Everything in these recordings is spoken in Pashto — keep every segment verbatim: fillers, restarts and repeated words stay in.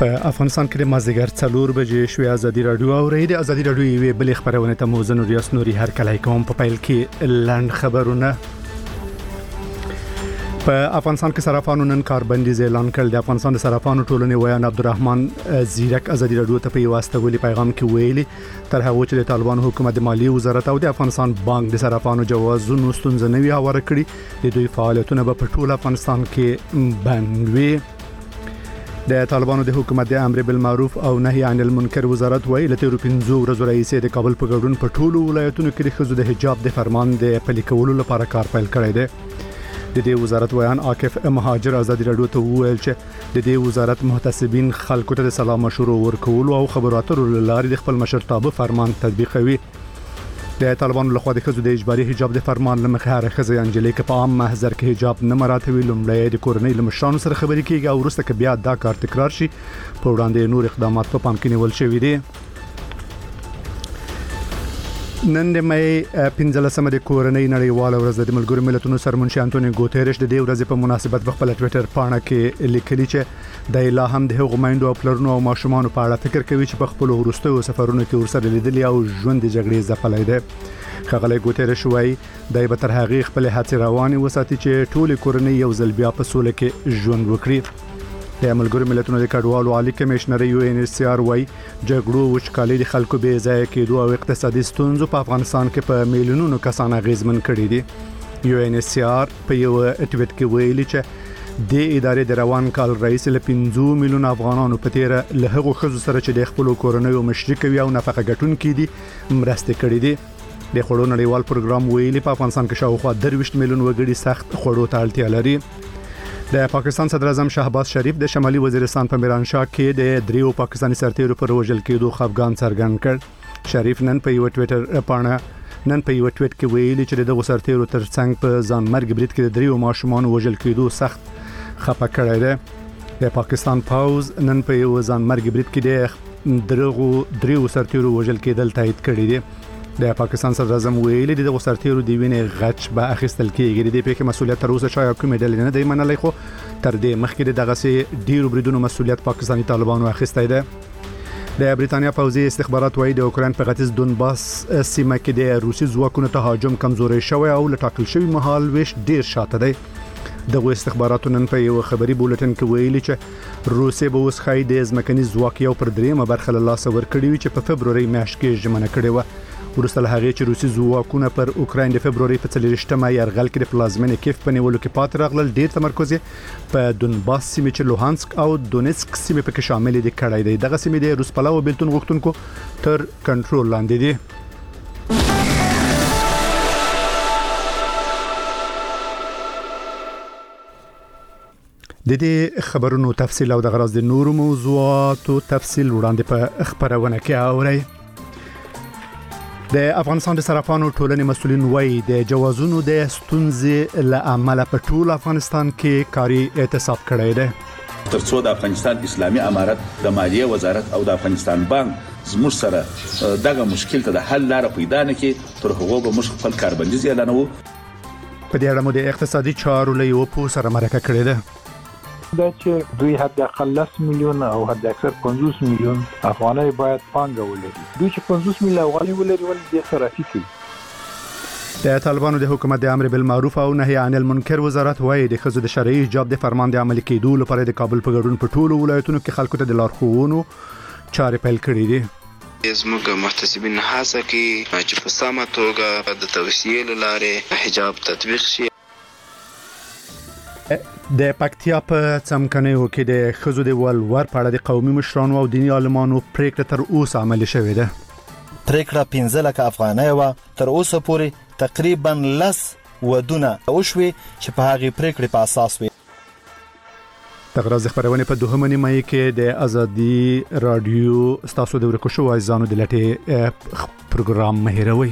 په افغانستان کې د مازدیګر څلور بجې شوې ازادي رادیو او ریډیو ازادي رادیو یوې بلې خبرونه ته موزن ریاست نوري هر کله کوم په پیل کې لاند خبرونه په افغانستان کې صرافانو نن کاربندیز اعلان کړ. د افغانستان د صرافانو ټولنې ویان عبدالرحمن زیرک ازادي رادیو ته په واسطه ولي پیغام کې ویلي تر هغه چې د طالبان حکومت د مالیې وزارت او د افغانستان بانک د صرافانو جوازونو ستونزنوي هواره کړي د دوی فعالیتونه په ټول افغانستان کې بند وي. د طالبانو د حکومت د امر بالمعروف او نهي عن المنکر وزارت ویلي له تیر پنځو ورځې راهیسې د کابل په ګډون په ټولو ولایتونو کې د ښځو د حجاب د فرمان د پلي کولو لپاره کار پیل کړی دی. د دې وزارت ویان عاکف مهاجر ازادي رادیو ته وویل چې د دې وزارت محتسبین خلکو ته د سلام مشورو ورکول او خبرو اترو لارې د خپل مشرتابه فرمان تطبیقوي. د طالبانو لخوا د ښځو د اجباري حجاب د فرمان لمخې هر ښځه انجلې کې په عام محضر کې حجاب نه مراته وی لومړی د کورنۍ لمشانو سره خبرې کیږي او وروسته کې بیا دا کار تکرار شي په وړاندې نور اقدامات په پام کې نیول شوي دي. نن د مې پنځلسمه د کورنۍ نړیواله ورځ د ملګرو ملتونو سرمنشي انټونیو ګوتيرش د دې ورځې په مناسبت په خپل ټوئیټر پاڼه کې لیکلي چې د لا هم د هغو مایندو او پلرونو او ماشومان په اړه فکر کوي چې په خپل وروستیو سفرونو کې ورسره لیدلي او ژوند د جګړې ځپلای دی. خغلی ګوتيرش وایي د به تر هغه خپل هڅې رواني وساتي چې ټول کورنۍ یو ځل بیا په سوله کې ژوند وکړي. د ملګرو ملتونو د کډوالو عالی کمشنر یو ان ایچ سی آر وای جګړو وچکالي د خلکو بې ځای کېدو او اقتصادي ستونزو په افغانستان کې په میلیونونو کسان اغیزمن کړي دي. یو ان ایچ سی آر په یو ټویټ کې ویلي چې د ادارې د روان کال رئیس له پنځه میلیون افغانانو په تیر له هغو ښځو سره چې د خپل کورنۍ مشري کوي او نفقه ګټونکي دي مرسته کړې دي. د خوړو نړیوال پروګرام ویلي په افغانستان کې شاوخوا درویشت میلیون وګړي سخت خوړو ته اړتیا لري. د پاکستان صدر اعظم شهباز شریف د شمالي وزیرستان په میرانشاه کې د دریو پاکستاني سرتیرو پر وژل کېدو خفګان څرګند کړ. شریف نن په یو ټویټر پاڼه نن په یو ټویټ کې ویلي چې دغه سرتیرو ترڅنګ په ځان مرګ برید کې د دریو ماشومان وژل کېدو سخت خفه کړی دی. د پاکستان پاوز نن په یو ځان مرګ برید کې د دغه دریو سرتیرو وژل کېدل تایید کړی دی. د پاکستان صدر اعظم ویلي د سرتیرو دی وینې غچ به اخیستل کېږي. د پیښې مسولیت تر اوسه چا کومې ډلې نه دی منلای خو تر دې مخکې دغه سي ډیرو بریدونو مسولیت پاکستاني طالبانو اخیستی دی. د بریتانیا پوځي استخبارات وایي د اوکراین په ختیځ دونباس سیمه کې د روسي ځواکونو تهاجم کمزوري شوی او لټاکل شوی مهال ویش ډیر شاته دی. دغه استخباراتو نن په یو خبري بولټن کې ویلي چې روسي به اوس خای د ځمکني ځواک یو پر دریمه برخه له لاسه ورکړي چې په فبروري میاشت کې ژمنه کړې و. ورسته له هغه چې روسي ځواکونه پر اوکراین د فبروري په څلورشتمه یرغل کې د پلازمینې کیف په نیولو کې پات راغلل. ډیر تمرکز په دونباس سیمه چې لوهانسک او دونیتسک سیمه پکې شامل دي کړای دی. دغه سیمه د روس پلاو بیلتون غوښتونکو تر کنټرول لاندې دي. د دې خبرونو تفصیل او د غراض د نورو موضوعاتو تفصیل وړاندې په خبرونه کې اورئ. د افغانستان د صرافانو ټولنې مسؤلین وایي د جوازونو د ستونزې له امله په ټول افغانستان کې کاري اعتصاب کړی دی. ترڅو د افغانستان اسلامي امارت د مالیې وزارت او د افغانستان بانک زموږ سره دغه مشکل ته د حل لار پیدا نکړي تر هغه به موږ خپل کاربندیز اعلانوو. په دې اړه مو د اقتصادي چارو له یو پوه سره مرکه کړې ده. دا چې دوی حد اقل لس میلیون او حد اکثر پنځوس میلیون افغانۍ باید پانګه ولري. دوی چې پنځوس میلیون افغانۍ ولري ول د صرافي کوي. د طالبانو د حکومت د امر بالمعروف او نهي عن المنکر وزارت وایي د ښځو د شرعي حجاب د فرمان د عملي کېدو لپاره د کابل په ګډون په ټولو ولایتونو کې خلکو ته د لارښوونو چارې پیل کړې دي. زموږ محتسبین هڅه کوي چې په سمه توګه د توصیې لارې حجاب تطبیق شي. د پکتیا په څمکنیو کې د ښځو د ولور په اړه د قومي مشرانو او دیني عالمانو پریکړه تر اوسه عملي شوې ده. پریکړه پنځه لک افغانۍ و تر اوسه پورې تقریبا لس ودونه وشوي چې په هغه پریکړې په اساس وي. د غراض خبرونه په دوهمه نیمه کې د ازادي رادیو ستاسو د ورکو شو ځانو د لټه پروګرام مهیروي.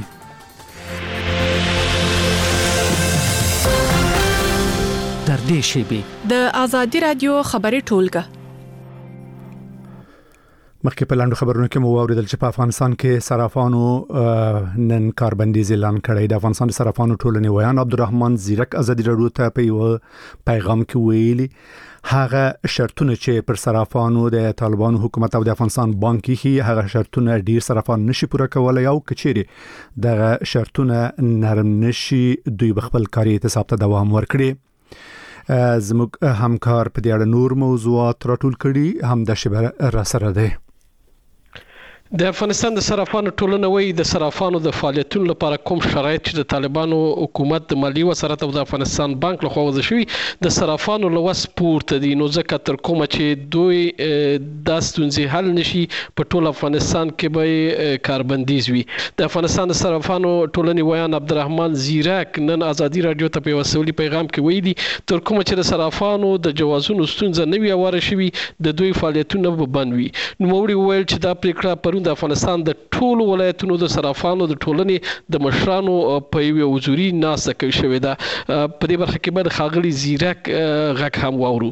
در دې شیبې د ازادي رادیو خبري ټولګه مخکې په لاندو خبرونو کې مو واوریدل چې په افغانستان کې صرافانو نن کاربندیز اعلان کړی. د افغانستان د صرافانو ټولنې ویان عبدالرحمن زیرک ازادي راډیو ته په یو پیغام کې ویلي هغه شرطونه چې پر صرافانو د طالبانو حکومت او د افغانستان بانک کې هغه شرطونه ډیر صرافان نشي پوره کولای او کچېري دغه شرطونه نرم نشي دوی بخپل کاري اعتصاب ته دوام ورکړي. زموږ همکار په دې اړه نور موضوعات راټول کړي هم د شبره را سره ده. د افغانستان د صرافانو ټولنه وایي د صرافانو د فعالیتونو لپاره کوم شرایط چې د طالبانو حکومت د مالی وزارت او د افغانستان بانک لخوا وضع شوي د صرافانو له وس پورته دي، نو ځکه تر کومه چې دوی دا ستونزې حل نشي په ټول افغانستان کې به کاربندیز وي. د افغانستان د صرافانو ټولنې ویان عبدالرحمن زیرک نن ازادي راډیو ته په یو سولي پیغام کې ویلي تر کومه چې د صرافانو د جوازونو ستونزه نه وي اواره شوي د دوی فعالیتونه به بند وي. نوموړي وویل چې دا پریکړه پرون د افغانستان د ټولو ولایتونو د صرافانو د ټولنې د مشرانو په یو حضوري ناسته کې شوې ده. په دې برخه کې به ښاغلي زیرک غږ هم واورو.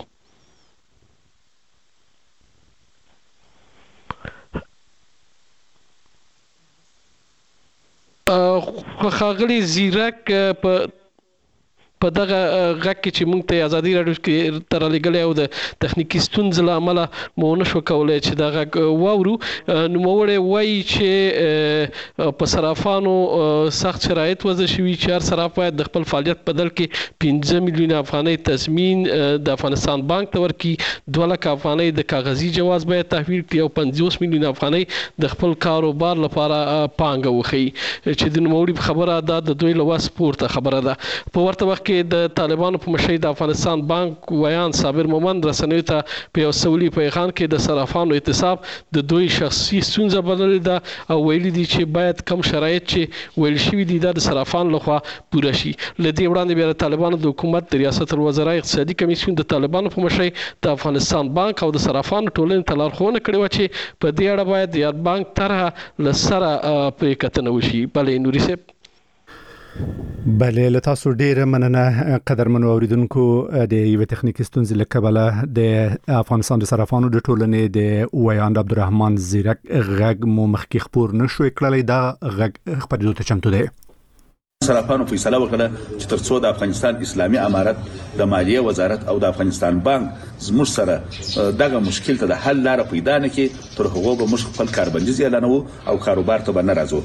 ښاغلي زیرک په په دغه غږ کې چې موږ ته ازادي راډیو کې تر لګلې او د تخنیکی ستونزې له امله مو نه شو کولای چې دا غږ واورو. نوموړی وایي چې په صرافانو سخت شرایط وضع شوي چې هر صراف باید د خپل فعالیت په بدل کې پنځه میلیونه افغانۍ تضمین د افغانستان بانک ته ورکړي، دوه لکه افغانۍ د کاغذي جواز باید تحویل کړي او پنځوس میلیونه افغانۍ د خپل کاروبار لپاره پانګه وښیي چې د نوموړي خبره دا د دوی له وس پورته خبره ده. په ورته وخت کې د طالبانو په مشرۍ د افغانستان بانک ویان صابر مومند رسنیو ته په یو سولي پیغام کې د صرافانو اعتصاب د دوی شخصي ستونزه بللې ده او ویلي دي چې باید کم شرایط چې ویل شوي دي د صرافانو لخوا پوره شي. له دې وړاندې بیا د طالبانو د حکومت د ریاست الوزرا اقتصادي کمیسیون د طالبانو په مشرۍ د افغانستان بانک او د صرافانو ټولنې ته لارښوونه کړې وه چې په دې اړه باید د یاد بانک طرحه له سره پرې کتنه وشي. بلې نوري صاحب. بله له تاسو ډیره مننه قدرمنو اوریدونکو. د یو تخنیکی ستونزې له کبله د افغانستان د صرافانو د ټولنې د ویان عبدالرحمن زیرک غږ مو مخکې خپور نشو کړلی. دا غږ خپرېدو ته چمتو دی. صرافانو فیصله وکړه چې ترڅو د افغانستان اسلامي امارت د مالیې وزارت او د افغانستان بانک زموږ سره دغه مشکل ته د حل لاره پیدا نه کړي تر هغو به موږ خپل کاربندیز اعلانوو او کاروبار ته به نه راځو.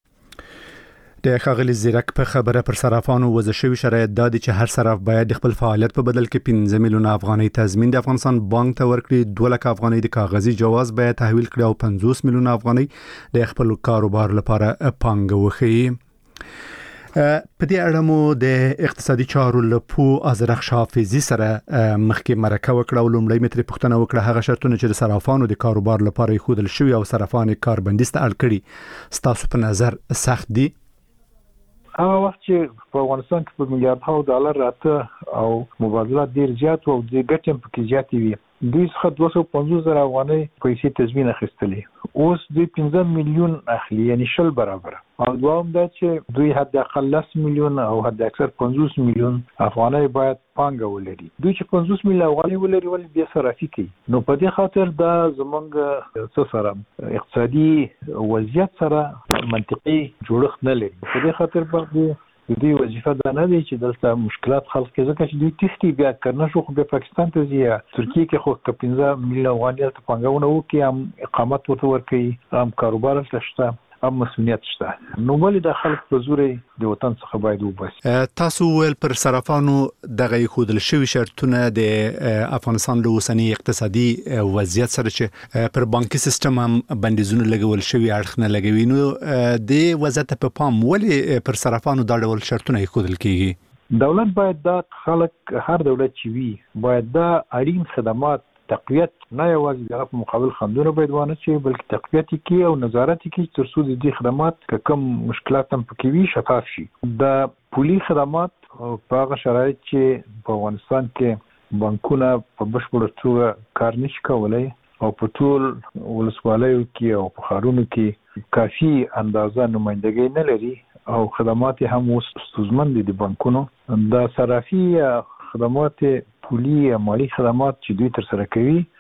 د ښاغلي زیرک په خبره پر صرافانو وضع شوي شرایط دا دي چې هر صراف باید د خپل فعالیت په بدل کې پنځه میلیونه افغانۍ تضمین د افغانستان بانک ته ورکړي، دوه لکه افغانۍ د کاغذي جواز باید تحویل کړي او پنځوس میلیونه افغانۍ د خپل کاروبار لپاره پانګه وښیي. په دې اړه مو د اقتصادي چارو لپو ازرخ حافظي سره مخکې مرکه وکړه او لومړی متر پوښتنه وکړه هغه شرطونه چې د صرافانو د کاروبار لپاره ښودل شوي او صرافان کاربندیز ته اړ کړي ستاسو په نظر سخت دي؟ هغه وخت چې په افغانستان کې په میلیارډ ډالر راته او مبادلات ډیر زیات او د ګټې په کې زیاتې وي، دوی څخه دوه سوه پنځوس زره افغانۍ پیسې تضمین اخیستلې، اوس دوی پنځه میلیون اخلي، یعنی شل برابر. او دوام دا چې دوی حد اقل لس میلیون او حد اکثر پنځوس میلیون افغانۍ باید پانګه ولري. دوی چې پنځوس میلیون افغانۍ ولري ولې بیا صرافي کوي؟ نو په دې خاطر دا زمونږ څه سره اقتصادي وضعیت سره منطقي جوړښت نه لري. په دې خاطر باندې د دوی وظیفه دا نه دی چې دلته مشکلات خلق کې، ځکه چې دوی تښتي بیا کنه شو خو بیا پاکستان ته ځي، ترکیه کې خو که پنځه میلیون افغانۍ ته پانګونه وکړي هم اقامت ورته ورکوي، هم کاروبار ورته شته، هم مسؤلیت شته، نو ولې د خلک په زور د وطن څخه باید وباسي. تاسو ویل پر صرافانو دغه ښودل شوي شرطونه د افغانستان له اوسني اقتصادي وضعیت سره چې پر بانکي سیستم هم بندیزونه لګول شوي اړخ نه لګوي، نو د وضعیت په پام ولې پر صرافانو دا ډول شرطونه ښودل کیږي؟ دولت باید دا خلک، هر دولت چې وي باید دا اړین خدمات تقویت نه یوازې دغه په مقابل خندونه باید وانه چې بلکې تقویت کړي او نظارت کړي تر څو د دې خدمات که کوم مشکلات هم پکې وي شفاف شي. د پولي خدمات په هغه شرایط چې په افغانستان کې بانکونه په بشپړه توګه کار نشي کولی او په ټول ولسوالیو کې او په ښارونو کې کافي اندازه نمایندګي نه لري او خدمات هم اوس ستونزمن دي د بانکونو. د صرافي خدمات پولی مالی خدمات چې دوی تر سره کوي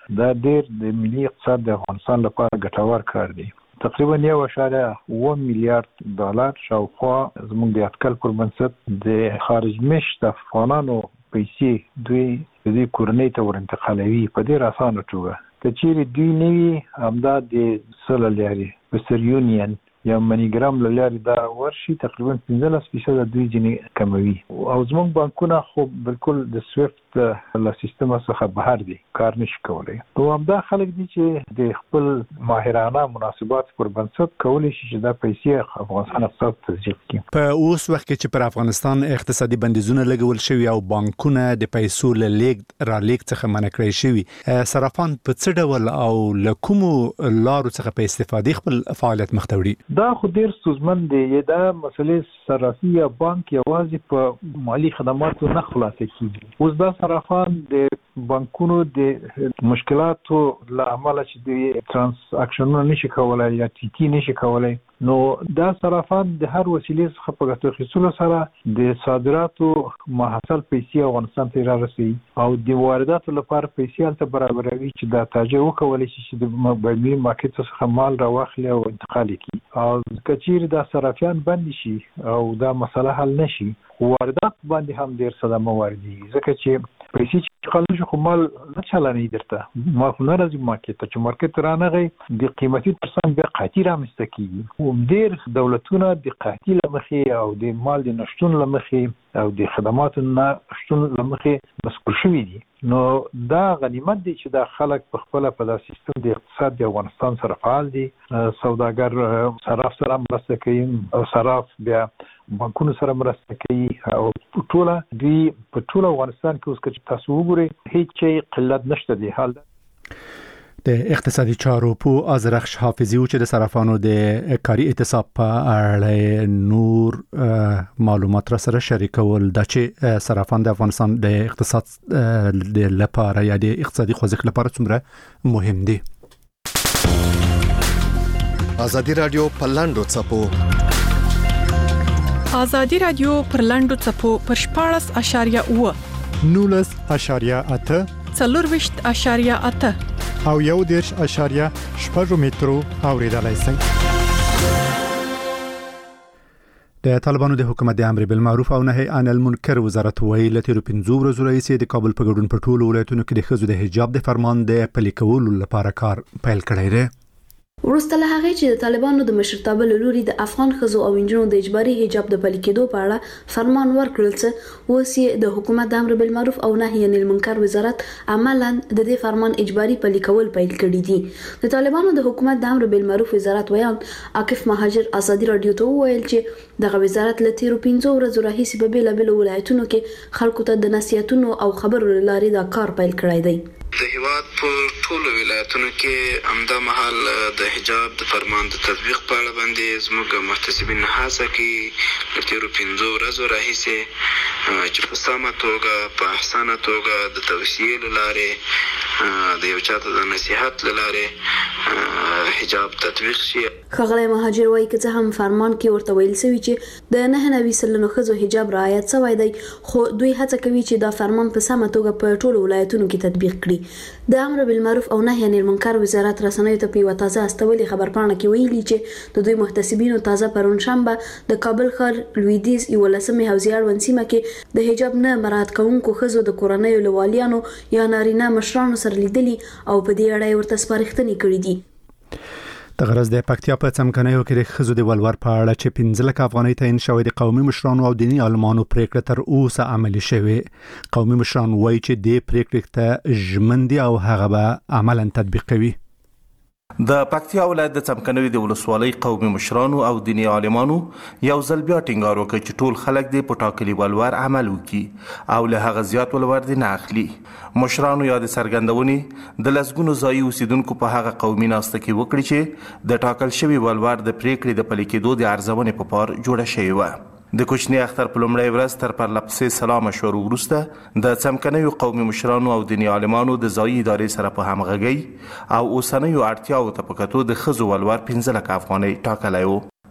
دا ډیر د ملي اقتصاد د افغانستان لپاره ګټور کار دی. تقریبا یو اشاریه اوه میلیارډ ډالر شاوخوا زموږ د اټکل پر بنسټ د خارج مشت افغانانو پیسې دوی د دې کورنۍ ته ورانتقالوي په ډیر اسانه توګه. که چیرې دوی نه وي همدا د سل لاري وستر یونین یا منیګرام له لارې دا ورشي تقریبا پنځلس فیصده دوی ځینې کموي او زموږ بانکونه خو بالکل د سویفت له سیستم څخه بهر دي، کار نشي کولی. نو همدا خلک دي چې د خپل ماهرانه مناسبات پر بنسټ کولی شي چې دا پیسې افغانستان اقتصاد تسجیل کړي. په اوس وخت کې چې پر افغانستان اقتصادي بندیزونه لګول شوي او بانکونه د پیسو له لیږد را لیږد څخه منع کړی شوي، صرافان په څه ډول او له کومو لارو څخه په استفادې خپل فعالیت مخ ته وړي؟ دا خو ډیر ستونزمن دی. دا مسلې صرافي یا بانک یوازې په مالی خدماتو نه خلاصه کیږي. اوس دا صرافان د بانکونو د مشکلاتو له امله چې د ترانزاکشنونو نشي کولای یا ټي ټي نشي کولای، نو دا صرافان د هر وسیلې څخه په ګټه اخیستلو سره د صادراتو محصول پیسې افغانستان ته رارسوي او د وارداتو لپاره پیسې هلته برابروي چې دا تاجر وکولی شي چې د بهرني مارکیټ څخه مال راواخلي او انتقال کړي. او که چیرې دا صرافیان بند شي او دا مسله حل نشي، واردات باندې هم ډیر صدمه واردېږي، ځکه چې پیسې چې خلک خو مال نه چلنې درته ما خو نه راځي مارکیټ ته، چې مارکیټ رانغی د قیمتي ترڅنګ بیا قحطي رامنځته کېږي. ډیر دولتونه د قحطي له مخې او د مال د نشتون له مخې او د خدماتو نه شتون له مخې مسؤل شوي دي. نو دا غنیمت دی چې دا خلک په خپله په دا سیستم د اقتصاد د افغانستان سره فعال دي. سوداګر صراف سره مرسته کوي او صراف بیا بانکونو سره مرسته کوي او ټوله دوی په ټول افغانستان کې اوس که تاسو وګورئ هیڅ شی قلت نشته دی. حال د اقتصادي چارو په آذرخش حافظي چې د صرافانو د کاري اعتصاب په اړه نور معلومات را سره شریکول د چې صرافان د افغانستان د اقتصاد د لپاره یا د اقتصادي خوځښت لپاره څومره مهم دي. ازادي رادیو په لاندو چپو ازادي رادیو پر لاندو چپو پر شپاړس اشاریه اوه نولس اشاریه اته څلورویشت اشاریه اته او یو دیرش اشاریه شپږ مترو اوریدلای شئ. د طالبانو د حکومت د امر بالمعروف او نهي عن المنکر وزارت ویلي تیر پنځو ورځو راهیسې د کابل په ګډون په ټولو ولایتونو کې د ښځو د حجاب د فرمان د پلي کولو لپاره کار پیل کړی دی. وروسته له هغې چې د طالبانو د مشرتابه له لوري د افغان ښځو او نجونو د اجباري حجاب د پلي کېدو په اړه فرمان ورکړل څه اوس یې د حکومت د امر بالمعروف او نهي عن المنکر وزارت عملاً د دې فرمان اجباري پلي کول پیل کړي دي. د طالبانو د حکومت د امر بالمعروف وزارت ویان عاکف مهاجر ازادي رادیو ته وویل چې دغه وزارت له تیرو پنځو ورځو راهیسې په بېلابېلو ولایتونو کې خلکو ته د نصیحتونو او خبرو له لارې دا کار پیل کړی دی. د هیواد په ټولو ولایتونو کې همدا مهال د حجاب د فرمان د تطبیق په اړه باندې زموږ محتسبین هڅه کوي له تیرو پنځو ورځو راهیسې چې په سمه توګه په احسانه توګه د توصیې له لارې د یو چاته د نصیحت له لارې حجاب تطبیق شي. ښاغلی مهاجر وایي که څه هم فرمان کې ورته ویل شوي چې د نهه نوي سلنو ښځو حجاب رعایت شوی دی، خو دوی هڅه کوي چې دا فرمان په سمه توګه په ټولو ولایتونو کې تطبیق کړي. د امر بالمعروف او نهي عن المنکر وزارت رسنیو ته په یوه تازه استولي خبرپاڼه کې ویلي چې د دوی محتسبینو تازه پرون شنبه د کابل ښار لویدیځ یولسمې حوزې اړوند سیمه کې د حجاب نه مراعات کوونکو ښځو د کورنیو له والیانو یا نارینه مشرانو سره لیدلي او په دې اړه یې ورته سپارښتنې کړي دي. د غرض د پکتیا په څمکنیو کې د ښځو د ولور په اړه چې پنځه لکه افغانۍ تعین شوی د قومي مشرانو او دیني عالمانو پریکړه تر اوسه عملي شوې. قومي مشران وایي چې دې پریکړې ته ژمن دي او هغه به عملاً تطبیق کوي. د پکتیا ولایت د څمکنیو د ولسوالۍ قومي مشرانو او دیني عالمانو یو ځل بیا ټینګار وکړ چې ټول خلک دې په ټاکلي ولور عمل وکړي او له هغه زیات ولور دې نه اخلي. مشرانو یا د څرګندونې د لسګونو ځایي اوسیدونکو په هغه قومي ناسته کې وکړي چې د ټاکل شوي ولور د پریکړې د پلي کېدو د ارزونې په پار جوړه شوې وه. د کوچني اختر په لومړۍ ورځ تر پرلپسې سلا مشورو وروسته د څمکنیو قومي مشرانو او دیني عالمانو د ځایي ادارې سره په همغږۍ او اوسنیو اړتیاوو ته په کتو د ښځو ولور پنځه لکه افغانۍ ټاکلی و.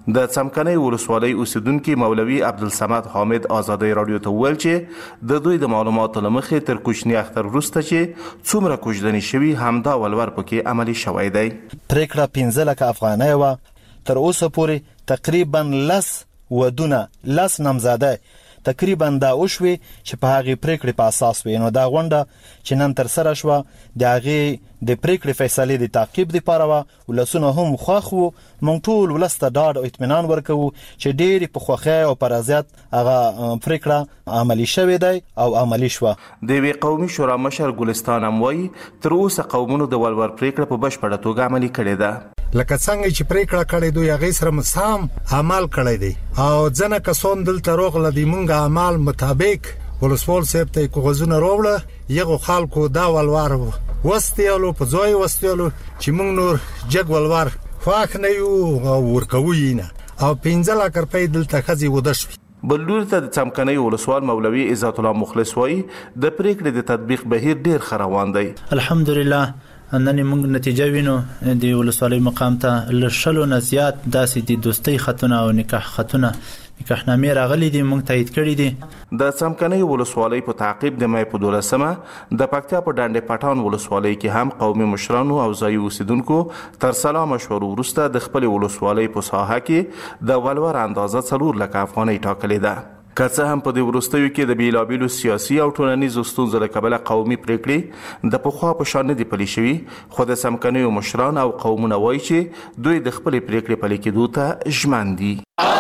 د څمکنۍ ولسوالۍ اوسیدونکو مولوي عبدالصمد حامد آزادۍ رادیو ته وویل چې د دوی د معلوماتو له مخې تر کوچني اختر وروسته چې څومره کوژدنې شوي همدا ولور پکې عملي شوی دی. پریکړه پنځه لکه افغانۍ وه. تر اوسه پورې تقریبا لس ودونه لس نامزاده تقریبا دا وشوي چې په هغې پریکړې په اساس وي. نو دا غونډه چې نن ترسره شوه د هغې د پریکړې فیصلې د تعقیب دپاره وه. ولسونه هم خوښ وو. موږ ټول ولس ته ډاډ او اطمینان ورکوو چې ډېرې په خوښۍ او په رضایت هغه پریکړه عملي شوې دی او عملي شوه. د یوې قومي شورا مشر ګلستان هم وایي تر اوسه قومونو د ولور پریکړه په بشپړه توګه عملي کړې ده. لکه څنګه چې پریکړه کړې دوی هغې سره مسام عمل کړی دی او ځنه کسان دلته راغله د موږ عمل مطابق ولسوال صاحب ته کاغذونه راوړه. یغو خلکو دا ولور وستیالو په ځای وستیالو چې موږ نور جګ ولور خوښ نه یو او ورکوو یې نه او پنځه لک روپۍ دلته ښځې وده شوي. بل لوري ته د څمکنۍ ولسوال مولوي عزت الله مخلص وایي د پریکړې د تطبیق بهیر ډېر ښه روان دی. الحمدلله نن موږ نتیجه وینو د ولسوالۍ مقام ته له شلو نه زیات داسې د دوستۍ خطونه او نکاح خطونه نکاحنامې راغلي دي موږ تایید کړي دي. د څمکنۍ ولسوالۍ په تعقیب د مې په دولسمه د پکتیا په ډانډې پټان ولسوالۍ کې هم قومي مشرانو او ځایي اوسیدونکو تر سلا مشورو وروسته د خپل ولسوالۍ په ساحه کې د ولور اندازه څلور لکه افغانۍ ټاکلې ده. که څه هم په دې وروستیو کې د بیلابیلو سیاسي او ټولنیزو ستونزو له کبله قومي پریکړې د پخوا په شان نه دي پلي شوي، خو د څمکنیو مشران او قومونه وایي چې دوی د خپلې پریکړې پلي کېدو ته ژمن دي.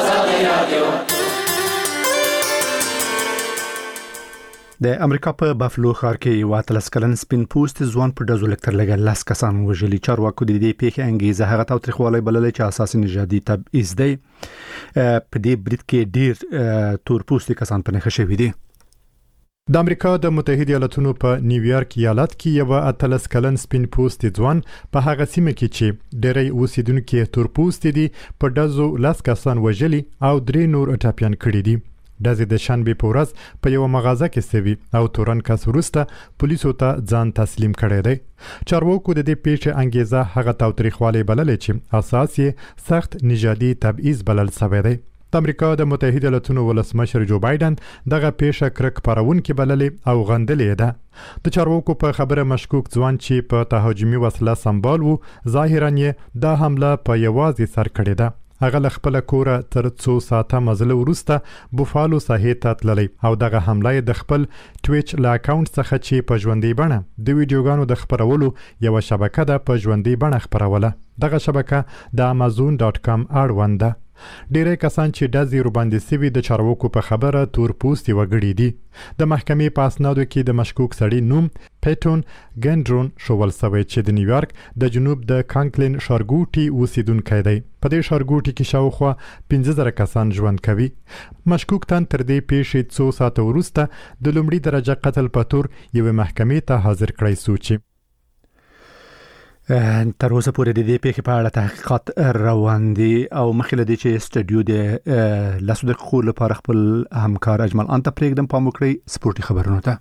د امریکا په بافلو ښار کې یو اتلس کلن سپین پوست ځوان په ډزو لکتر لګا لاس کسان وژلي. چارواکو د دې پیښې انګیزه هغه تاوتریخوالی بللې چې اساسي نژادي تبعیض دی. په دې برید کې ډیر تور پوستي کسان په نښه شوي دي. د امریکا د متحده ایالاتونو په نیویارک ایالت کې یو اتلس کلن سپین پوست ځوان په هغه سیمه کې چې ډېری اوسیدونکو تور پوست دي په ډزو لاس کسان وژلي او درې نور ټاپیان کړي دي. دزې د شنبې په ورځ په یو مغازه کې سوي او تورن کس وروسته پولیسو ته ځان تسلیم کړی دی. چارواکو د دې پیښې انګیزه هغه تاوتریخوالی بللې چې اساس یې سخت نژادي تبعیض بلل شوی دی. د امریکا د متحده ایالاتونو ولسمشر جو بایدن دغه پیښه کرک پارونکې بللې او غندلې ده. د چارواکو په خبره مشکوک ځوان چې په تهاجمي وسله سمبال وو ظاهرا یې دا حمله په یوازې سر کړې ده. هغه ل خپل کوره تر څو ساعته مزله وروسته بوفالو ساحې ته تللی او دغه حمله د خپل ټویچ لا اکاونټ څخه چې په ژوندۍ بڼه د ویډیوګانو د خبرولو یو شبکه ده په ژوندۍ بڼه خبروله. دغه شبکه د امازون ډاټ کام اړوند ده. ډیری کسان چې ډزې ورباندې سوي د چارواکو په خبره تور پوستي وګړي دي. د محکمې په اسنادو کې د مشکوک سړي نوم پیټون ګنډرون شوول سوی چې د نیویارک د جنوب د کانکلین ښارګوټي اوسیدونکی دی. په دې ښارګوټي کې شاوخوا پنځه زره کسان ژوند کوي. مشکوک تن تر دې پیښې څو ساعته وروسته د لومړي درجه قتل په تور یوې محکمې ته حاضر کړی سو چې تر اوسه پورې د دې پیښې په اړه تحقیقات روان دي او مخکې له دې چې سټډیو د لاسو دقیقو لپاره خپل همکار اجمل انت پرېږدم پام وکړئ سپورتي خبرونو ته.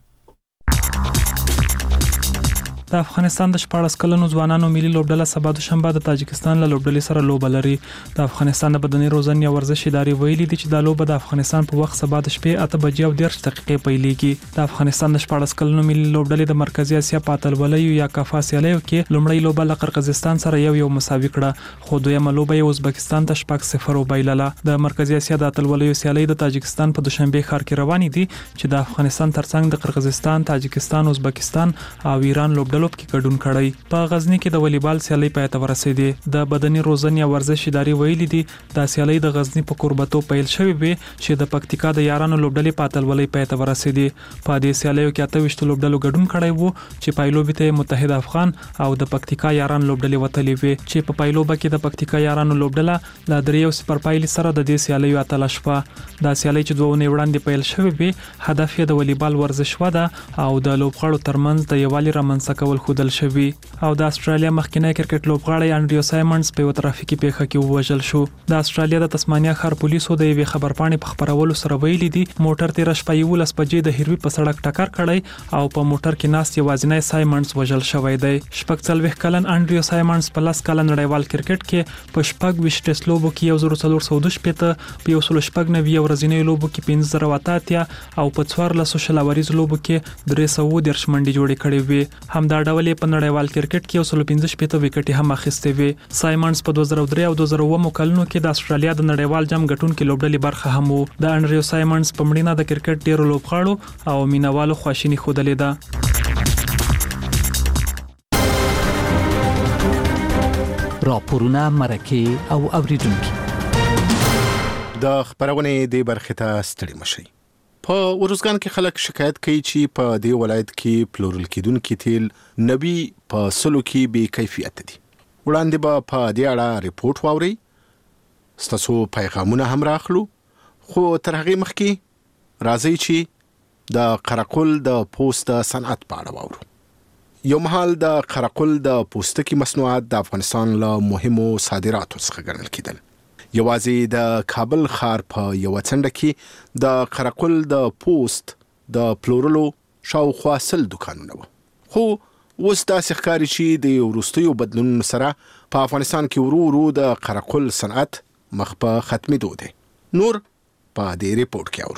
د افغانستان د شپاړس کلنو ځوانانو ملي لوبډله سبا دوشنبه د تاجکستان له لوبډلې سره لوبه لري. د افغانستان د بدني روزنې او ورزش ادارې ویلي دي چې دا لوبه د افغانستان په وخت سبا د شپې اته بجې او دېرش دقیقې پیلېږي. د افغانستان د شپاړس کلنو ملي لوبډلې د مرکزي اسیا په اتلولیو یا کافا سیالیو کې لومړی لوبه له قرقیزستان سره یو یو مساوي کړه، خو دویمه لوبه یې ازبکستان ته شپږ صفر وبایلله. د مرکزي اسیا د اتلولیو سیالۍ د تاجکستان په دوشنبه ښار کې روانې دي چې د افغانستان ترڅنګ د قرقیزستان، تاجکستان، ازبکستان او ایران لوبډلو کې ګډون کړي. په غزنی کې د والیبال سیالۍ پای ته ورسېدې. د بدني روزنې او ورزش ادارې ویلي دي د سیالۍ د غزنی په کوربتو پیل شوې وي چې د پکتیکا د یارانو لوبډلې په اتلولۍ پای ته ورسېدې. په دې سیالیو کې اته ویشت لوبډلو ګډون کړی وو چې پایلوبې ته متحد افغان او د پکتیکا یاران لوبډلې وتلې وي چې په پایلوبه کې د پکتیکا یارانو لوبډله له درې صفر پایلې سره د دې سیالیو اتله شوه. دا سیالۍ چې دوه اونۍ وړاندې پیل شوې وي هدف یې د والیبال ورزش وده او د لوبغاړو ترمنځ د یووالي رامنځته کول خودل شوی. او د استرالیا مخکنی کرکټ لوبغاړی انډریو سایمنز په ترافیکي پیښه کې ووژل شو. د استرالیا د تسمانیا ښار پولیسو د یوې خبرپاڼې په خبرولو سره ویلي دي موټر تیر شپه یولس بجې د هیروي په سړک ټکر کړی او په موټر کې ناست یوازینی سایمنز وژل شوی دی. شپږ څلوېښت کلن انډریو سایمنز په لاس کال نړیوال کرکټ کې په شپږ ویشت ټیسټ لوبو کې یو زر څلور سوه دوه شپېته په یو سل شپږ نوي ورځنیو لوبو کې پنځه زره اته اتیا او په څوارلسو شلاوریز لوبو کې درې سوه دېرش منډې جوړې کړې وې. همدا ډول په نړیوال کرکټ کې یو سل پنځه شپېته وکټې هم اخیستې وې. سایمنز په دوه زره درې او دوه زره اووه کلونو کې د استرالیا د نړیوال جام ګټونکو لوبډلې برخه هم وو. د انډریو سایمنز په مړینه د کرکټ ډیرو لوبغاړو او مینوالو خواشیني ښودلې ده. راپورونه مرکه او اوریدونکو د خبرونه د برخه ته ستړي مشي. په ورزګان کې خلک شکایت کوي چې په دې ولایت کې پلورل کېدونکو تیل نبی په سلو کې بې کیفیت دي. وړاندې به په دې اړه ریپورت واوري. ستاسو پیغامونه هم راخلو. خو تر هغه مخکې راځي چې د قرقل د پوست صنعت په اړه واورو. یو مهال د قرقل د پوستکي مصنوعات د افغانستان له مهمو صادراتو څخه ګڼل کېدل. یوازې د کابل ښار په یو څنډه کې د قرقل د پوست د پلورلو شاوخوا سل دکانونه وو. خو اوس داسې ښکاري چې د وروستیو بدلونونو سره په افغانستان کې ورو ورو د قرقل صنعت مخ په ختمېدو دی. نور په دې ریپورت کې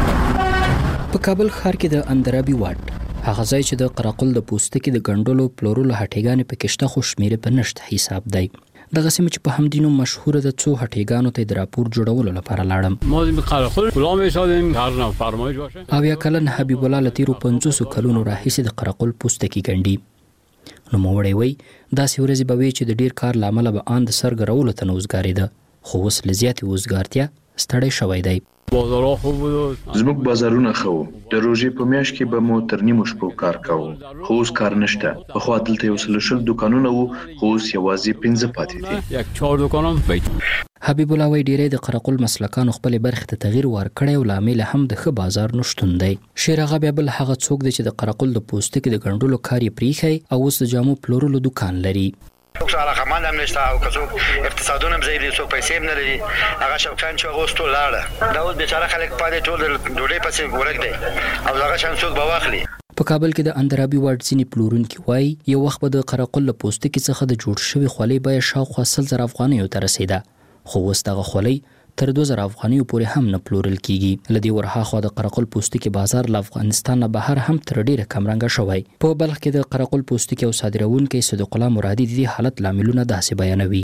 اورو. په کابل ښار کې د اندرابي واټ هغه ځای چې د قرقل د پوستکي د ګنډلو پلورلو هټیګانې پکې شته خو شمېرې په نشت حساب دی. دغه سیمه چې په همدینو مشهوره د څو هټیګانو ته د راپور جوړولو لپاره لاړم. ما د قرقل غلام ایستادیم هر نوع فرمایش باشه. او یا کلن حبیب الله لتیرو پنځوس کلونو راهیسې د قرقل پوستکي ګنډي. نو موړی وای داسې ورځې به وي چې د ډیر کار لامل به آن د سرګرولو ته نوزګاری ده. خو اوس لزیاتې وزګارتیا ستړی شوی دی. بازارها خوب بود. زموږ بازارونه خو د روزې په میاشت کې به مو تر نیمو شپو کار کوو. خو اوس کار نشته. پخوا دلته یو سل شل دکانونه وو خو اوس یوازې پنځه پاتې دي. یک چهار دکان هم پیدا. حبیب الله وای ډیرې د قرقل مسلکانو خپل برخه ته تغییر ورکړی او لامل هم د ښه بازار نشټون دی. شیر هغه بیا بل هغه څوک دی چې د قرقل د پوستکي د ګنډلو کار یې پریښی او اوس د جامو پلورلو دکان لري. څوک علاقه مند هم نشته او که څوک اقتصادونه هم ضعیف دي څوک پیسې هم نه لري هغه شوقیان چې هغه اوس ټول لاړه. دا اوس بیچاره خلک پاتې ټول د ډوډۍ پسې ورک دی او دغه شان څوک به واخلي. په کابل کې د اندرابي واټ ځینې پلورونکي وایي یو وخت به د قرقل له پوستکي څخه د جوړ شوي خولۍ بیه شاوخوا سل زره افغانیو ته رسېده. خو اوس دغه خولۍ تر دوه زره افغانیو پورې هم نه پلورل کیږي. له دې ورهاخوا د قرقل پوستکي بازار له افغانستان نه بهر هم تر ډیره کمرنګه شوی. په بلخ کې د قرقل پوستکي او صادروونکي صدیق الله مرادي د دې حالت لاملونه داسې بیانوي.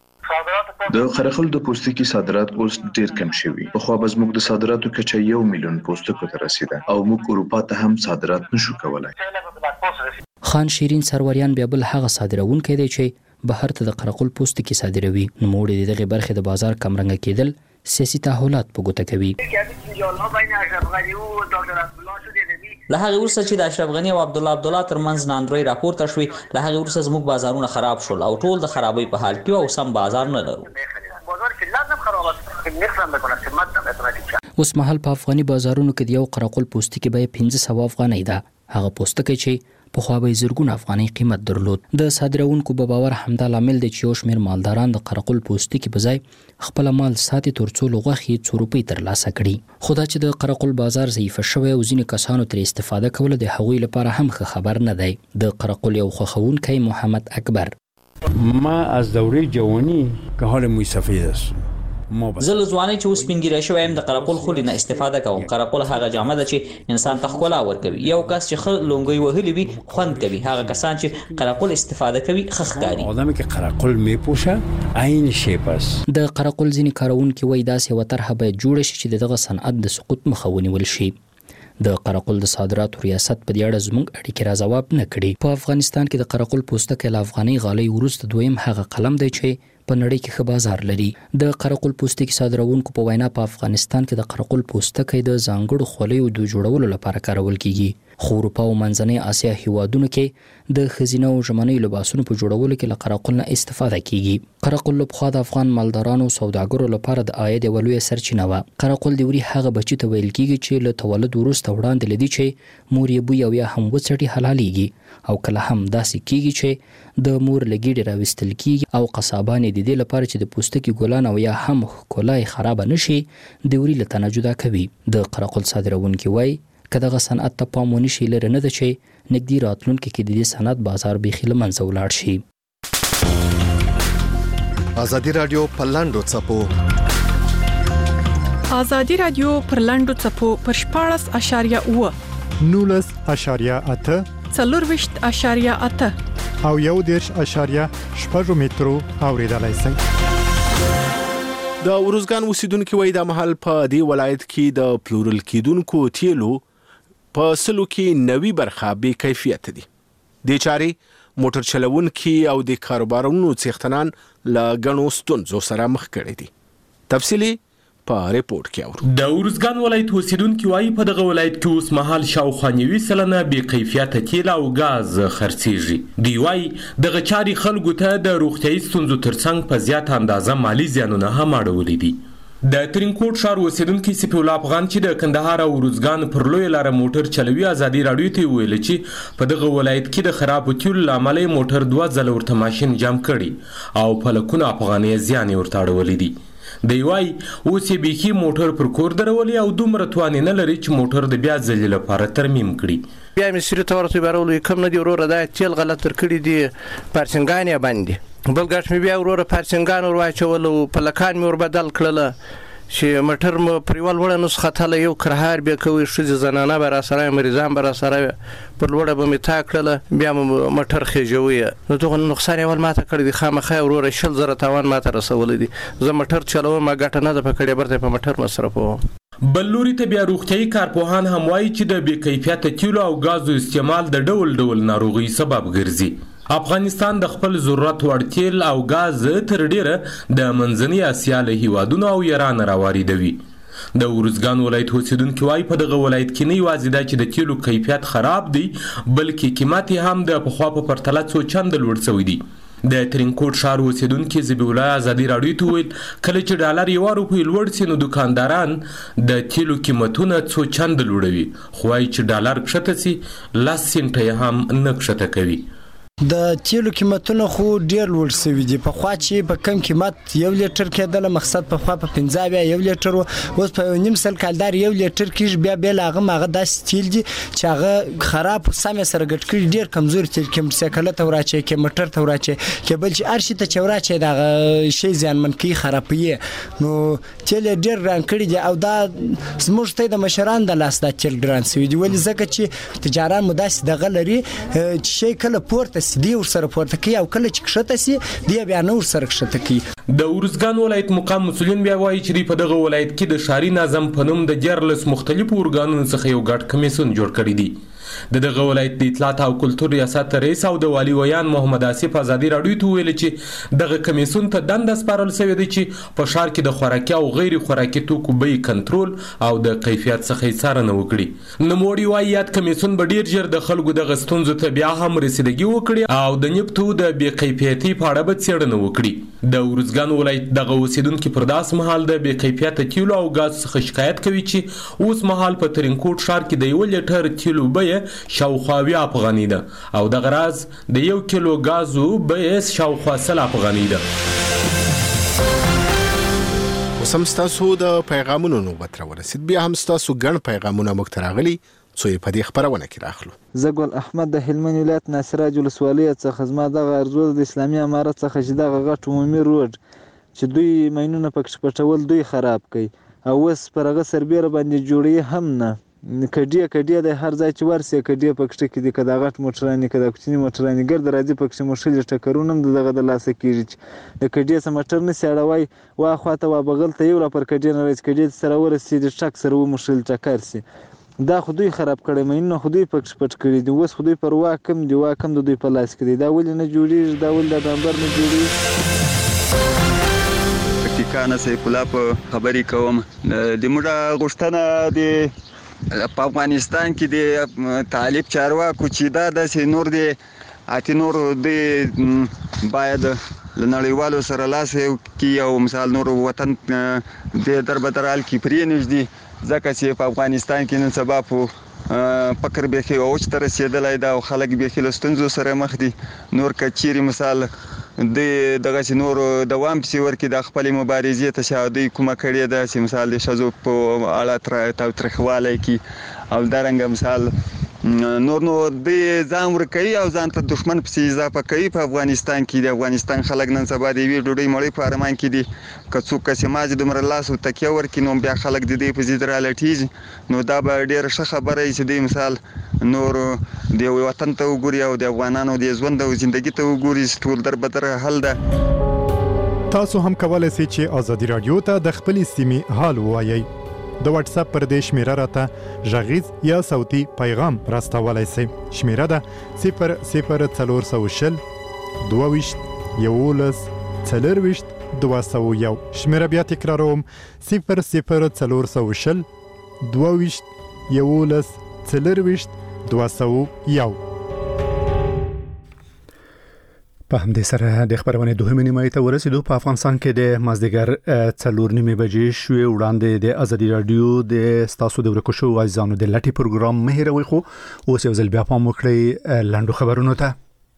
د قرقل د پوستکي صادرات اوس ډیر کم شوي. پخوا به زموږ د صادراتو کچه یو میلیون پوستکو ته رسیده او موږ اروپا ته هم صادرات نشو کولای. خان شیرین سروریان بیا بل هغه صادروونکی دی چې بهر ته د قرقل پوستکي صادروي. نو موږ د دغه برخې د بازار کمرنګه کېدل سیاسي تحولات په ګوته کوي. له هغه وروسته چې د اشرف غنی او عبد الله عبد الله ترمنځ ناندروي راپورته شوې له هغه وروسته زموږ بازارونه خراب شول او ټول د خرابۍ په حال کې او سم بازار نه لرو. اوس مهال په افغاني بازارونو کې د یو قرقل پوستکي بیه پنځه سوه افغانۍ ده. هغه پوستکی چې په خوا به زرګونه افغانۍ قیمت درلود. د صادرونکو په باور همدا لامل دی چې یو شمېر مالداران د قرقل پوستکي په ځای خپل مال ساتي ترڅو له غوښې څو روپۍ ترلاسه کړي. خو دا چې د قرقل بازار ضعیفه شوی او ځینې کسانو ترې استفاده کوله د هغوی لپاره هم ښه خبر نه دی. د قرقل یو خوښوونکی محمد اکبر: ما از دوره جوانی که حال موی سفید است. زه له ځوانۍ چې اوس سپین ږیری شوی یم د قرقل خولې نه استفاده کوم. قرقل هغه جامه ده چې انسان ته ښکلا ورکوي. یو کس چې ښه لونګۍ وهلي وي خوند کوي. هغه کسان چې قرقل استفاده کوي ښه ښکاري. آدمی که قرقل میپوشه عین شیپ است. د قرقل ځینې کاروونکي وایي داسې یوه طرحه باید جوړه شي چې د دغه صنعت د سقوط مخه ونیول شي. د قرقل د صادراتو ریاست په دې اړه زموږ اړیکې را ځواب نه کړي. په افغانستان کې د قرقل پوستکی له افغاني غالۍ وروسته دویم هغه قلم دی چې په نړۍ کې ښه بازار لري. د قرقل پوستکي صادروونکو په وینا په افغانستان کې د قرقل پوستکی د ځانګړو خولیو د جوړولو لپاره کارول کیږي. خو اروپا او منځنۍ اسیا هیوادونو کې د خزینه او ژمنۍ لباسونو په جوړولو کې له قراقل نه استفاده کیږي. قراقل له پخوا د افغان مالدارانو او سوداګرو لپاره د عاید یوه لویه سرچینه وه. قراقل د وري هغه بچي ته ویل کیږي چې له تولد وروسته وړاندې لدی چې مور یې بوی او یا هم وڅټي حلالېږي او کله هم داسې کیږي چې د مور له ګیډې راویستل کیږي او قصابان د دې لپاره چې د پوستکي ګلان او یا هم ښکلا یې خرابه نشي د وري له تنه جدا کوي. د قراقل صادروونکي وایي که دغه صنعت ته پام ونشي لرې نه ده چې نږدې راتلونکي کې د دې صنعت بازار بیخي له منځه ولاړ شي. ازادي رادیو په لاندو څپو ازادي رادیو پر لاندو څپو پر شپاړس اشاریه اوه نولس اشاریه اته څلورویشت اشاریه اته او یو دېرش اشاریه شپږ مترو اوریدلای شئ. د ورزګان اوسیدونکو وایي د محل په دی ولایت کې د پلورل کیدونکو تیلو په سلو کې نوي برخه به کیفیت دي. د چاري موټر چلوونکي او د کاروبارونو څښتنان لا غنو ستونزو سره مخ کړي دي. تفصیلی په ریپورت کې اورو. د ورزګان ولایت اوسیدونکو وایي په دغه ولایت کې اوس مهال شاوخوا نوي سلنه بې کیفیته تیل او غاز خرڅیږي. دی وایي دغه چاري خلکو ته د روغتیايي ستونزو ترڅنګ په زیاته اندازه مالی زیانونه هم اړولي دي. د ترینکوټ ښار اوسیدونکي سپی الله افغان چې د کندهار او ورزګان پر لوی لاره موټر چلوي ازادي راډیو ته ویل چې په دغه ولایت کې د خرابو تیلو له امله موټر دوه ځله ورته ماشین جام کړي او په لکونو افغانۍ زیان ورته اړولي دي. دی وایي اوس یې بیخي موټر پر کور درولي او دومره توان نه لري چې موټر د بیا ځلې لپاره ترمیم کړي. بیا مې سری ته ورته بارولو کم نه دی وروره دا تیل غلط تر کړي دي پارسنګان یې باندې بل ګټ مې بیا وروره پارسنګان ور واچول او پلکان مې ور بدل کړل چې موټر مو پریوال وړه نسخه تله یو کرهار به کوي شوزي زنانه به را سره مریضان به را سره پر وړه به مې تا کړل بیا موټر خېجوي نو دغه نقصان یې ول ماته کړی دی خامخا وروره شل زره تاوان ماته رسول دي زه موټر چلوم ما ګټه نه ده پکړې برته په موټر مصرفوم. بل لوري ته بیا روغتیايي کارپوهان هم وایي چې د بې کیفیته تیلو او غازو استعمال د ډول ډول ناروغي سبب ګرځي. افغانستان د خپل ضرورت وړ تیل او غاز تر ډیره د منځنۍ اسیا له هیوادونو او ایران راواردوي. د ورزګان ولایت اوسیدونکي وایي په دغه ولایت کې نه یوازې دا چې د تیلو کیفیت خراب دی بلکې قیمت هم د پخوا په پرتله څو چنده لوړ شوی دی. د ترینکوټ ښار اوسیدونکي ذبیح الله ازادي راډیو ته ویل کله چې ډالر یوه روپۍ لوړ سي نو دکانداران د تیلو قیمتونه څو چنده لوړوي خو وایي چې ډالر کښته سي لس سنټه یې هم نه کښته کوي. د تیلو قیمتونه خو ډیر لوړ شوي دي. په خوا چې په کم قیمت یو لیټر کېدل مقصد په خوا په پنځه بیا یو لیټر اوس په نیم سل کالدار یو لیټر کې بیا بیا هغه ماغه داسې تیل دي چې هغه خراب سم سره ګټ کړي ډیر کمزور تیل کې موټرسایکل ته وراچي کې موټر ته وراچي کې بل چې ارشي ته چوراچي دا شی ځانمن کې خرابوي نو تیل ډیر ران کړي دي او دا زموږ ته د مشران د لاس د تیل ګران سوي دي ولې ځکه چې تجاران مداس دغه لري چې شی کله پورته دی ور سره پورته کوي او کله چې کښته سي دی بیا نور سره کښته کوي. د ورزګان ولایت مقام مسولین بیا وایي چې په دغه ولایت کې د ښاري نظم په نوم د جرلس مختلفو ارګانونو څخه یو ګډ کمیسیون جوړ کړی دی. د دغه ولایت د اطلاعات او کلتور ریاست رئیس او د والي ویان محمد آصف ازادي راډیو ته ویل چې دغه کمیسیون ته دنده سپارل شوې ده چې په ښار کې د خوراکي او غیر خوراکي توکو بیې کنټرول او د کیفیت څخه څارنه وکړي. نوموړي وایي یاد کمیسیون به ډیر ژر د خلکو دغه ستونزو ته بیا هم رسیدګي وکړي او د نفتو د بې کیفیتي په اړه به څېړنه وکړي. د ورزګان ولایت دغه اوسیدونکي پر داس مهال د بې کیفیته تیلو او غاز څخه شکایت کوي چې اوس مهال په ترینکوټ ښار کې د یو لیټر تیلو بیه شاوخوا اویا افغانۍ ده او دغه راز د یو کیلو غازو بیه شاوخوا سل افغانۍ ده. اوس هم ستاسو د پیغامونو نوبت راورسید بیا هم ستاسو ګڼ پیغامونه موږ ته راغلي څو یې په دې خپرونه کې راخلو. زه ګل احمد د هلمند ولایت ناصراج ولسوالۍ څخه زما دغه ارزو د اسلامي امارت څخه چې دغه غټ عمومي روډ چې دوی ماینونه پکې پټول دوی خراب کړي او اوس پر هغه سربیره باندې جوړي هم نه کډیه کډیه د هر ځای چې ورسې کډیه پکښته کې دي که د غټ موټرانې که د کوچني موټرانې ګرد راځي پکښې مو ټکرونه هم د دغه د لاسه کېږي چې د کډیې څه موټر نسي اړوی وا خواته وا بغل ته یو را پر کډیې نه راځي کډیې سره ورسي د ټرک سره وموښل ټکر سي دا خو دوی خراب کړی مینونه خو دوی پکښ پټ کړي دي اوس خو دوی پر وا کم دي وا کم د دوی په لاس کې دي دا ولې نه جوړېږي دا ولې د ډامبر نه جوړېږي. پکتیکا نه سیف الله په خبرې کوم د موږ غوښتنه د په افغانستان کې د طالب چارواکو چې دا د نور د اتی نور د باید لنړیوالو سره لاس کې او مثال نور وطن د دربدرال کې پرې نږدې ځکه چې په افغانستان کې نن سبا په فکر به کې اوچ تر رسیدلای دا خلک به کې لستونزو سره مخ دي نور کچيري مثال د دغه نور دوام پسې ورکې د خپل مبارزې ته شاهدي کومه کړې ده چې مثال د شذو په اړه تر تاوتریخوالی کې او درنګ مثال نور نو د ځان ورکوي او ځان ته دښمن پسې اضافه کوي په افغانستان کې د افغانستان خلک نن سبا د یوې ډوډۍ مړۍ په ارمان کې دي که څوک کسې ماځي دومره لاس او تکیه ورکړي نو بیا خلک د دې په ضد رالټېږي نو دا به ډېره ښه خبره وي چې دوی مثال نور د یو وطن ته وګوري او د افغانانو د ژوند او زندګي ته وګوري ټول دربدره حل ده. تاسو هم کولای شئ چې ازادي رادیو ته د خپلې سیمې حال ووایئ. د واتس اپ پر دې شمیره راته غږیز یا صوتي پیغام راستولای شئ. شمیره ده صفر صفر څلور سوه شل دوه ویشت یولس څلور ویشت دوه سوه یو. شمیره بیا تکراروم صفر صفر څلور سوه شل دوه ویشت یولس څلور ویشت دوه سوه یو. په همدې سره د خبرونه دوهمه نیمه ته ورسېدو. په افغانستان کې د مازدیګر څلور نیمه بجې شوې وړاندې د ازادي رادیو د ستاسو د ورکو شو وایزانو د لټي پروګرام مهیروي خو اوس یو ځل بیا پام وکړئ لاندو خبرونو ته.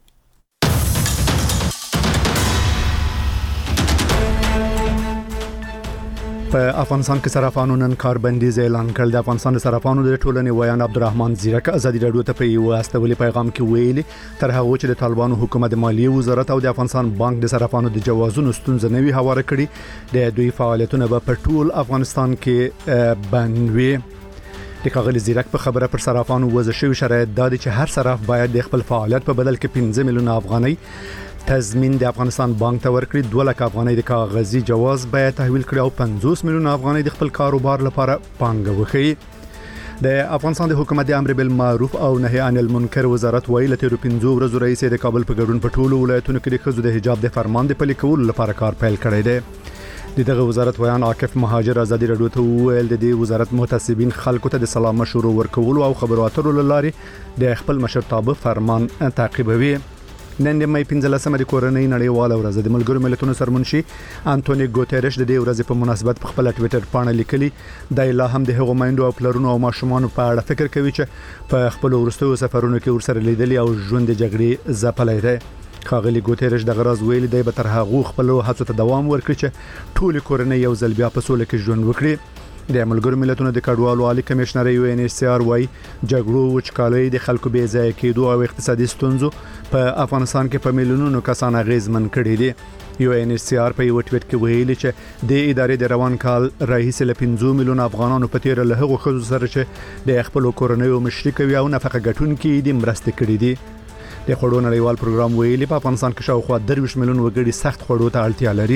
په افغانستان کې صرافانو نن کاربندیز اعلان کړ. د افغانستان د صرافانو د ټولنې ویان عبدالرحمن زیرک ازادي رادیو ته په یو استولي پیغام کې ویلي تر هغه چې د طالبانو حکومت د مالیې وزارت او د افغانستان بانک د صرافانو د جوازونو ستونزې نوي هواره کړي د دوی فعالیتونه په ټول افغانستان کې بند وي. د کاغلی زیرک په خبره پر صرافانو وضع شوی شرایط دا چې هر صراف باید د خپل فعالیت په بدل کې پنځه میلیونه افغانۍ تضمین د افغانستان بانک ته ورکړي. دوه لک افغانۍ د کاغذي جواز باید تحویل کړي او پنځوس میلیونه افغانۍ د خپل کاروبار لپاره پانګه وکړي. د افغانستان د حکومت د امر بالمعروف او نهي عن المنکر وزارت ویلي تیر پنځو ورځو رئیس د کابل په ګډون په ټولو ولایتونو کې د ښځو د حجاب د فرمان د پلي کولو لپاره کار پیل کړی دی. د دغه وزارت ویان عاکف مهاجر ازادي رادیو ته ویل د دې وزارت متعصبین خلکو ته د سلام مشورو ورکولو او خبرو اترو لارې د خپل مشرتابه فرمان تعقیبوي. نن د مې پنځلسمه د کورنۍ نړیواله ورځ د ملګرو ملتونو سرمنشي انټونی ګوتيرش د دې ورځې په مناسبت په خپل ټوئیټر باندې لیکلي د لا هم د هغو مایندو او پلرونو او ماشومان په اړه فکر کوي چې په خپل ورستیو سفرونو کې ورسره لیدلي او ژوند د جګړې ځپلای دی. خاغلی ګوتيرش د غراز ویلي دی به تر هغه خپل هڅو ته دوام ورکړي چې ټول کورنۍ یو ځل بیا په سوله کې ژوند وکړي. د ملګرو ملتونو د کډوالو عالی کمشنر یو ان ایچ سی آر وايي جګړو وچکالۍ د خلکو بې ځای کېدو او اقتصادي ستونزو په افغانستان کې په میلیونونو کسان اغیزمن کړي دي. یو ان ایچ سی آر په یو ټویټ کې ویلي چې د ادارې د روان کال رئیس له پنځه میلیون افغانانو په تیر له هغو خزو سره چې د خپل کورنۍ مشري کوي او نفقه ګټونکي دي مرسته کړي دي. د خوړو نړیوال پروګرام ویلي په افغانستان کې شاوخوا درویش میلیون وګړي سخت خوړو ته اړتیا لري.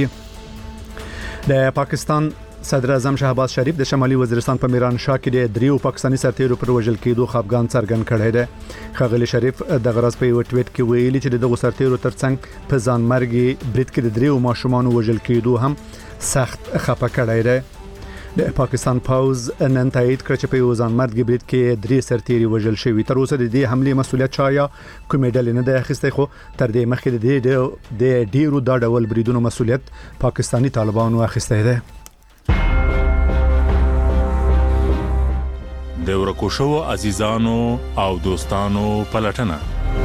د پاکستان صدر اعظم شهباز شریف د شمالي وزیرستان په میران شاه کې د دریو پاکستاني سرتیرو پر وژل کېدو خفګان څرګند کړی دی. خاغلی شریف د غرض په یو ټویټ کې ویلي چې دغه سرتیرو ترڅنګ په ځانمرګي برید کې د دریو ماشومان وژل کېدو هم سخت خفه کړی دی. د پاکستان پوز نن تایید کړ چې په یو ځانمرګي برید کې درې سرتیري وژل شوي. تر اوسه د دې حمله مسولیت چا یا کومې ډلې نه ده اخیستی خو تر دې مخکې د دې د ډیرو دا ډول بریدونو مسولیت پاکستاني طالبانو اخیستی دی. د ورکو شو عزیزانو او دوستانو پلټنه.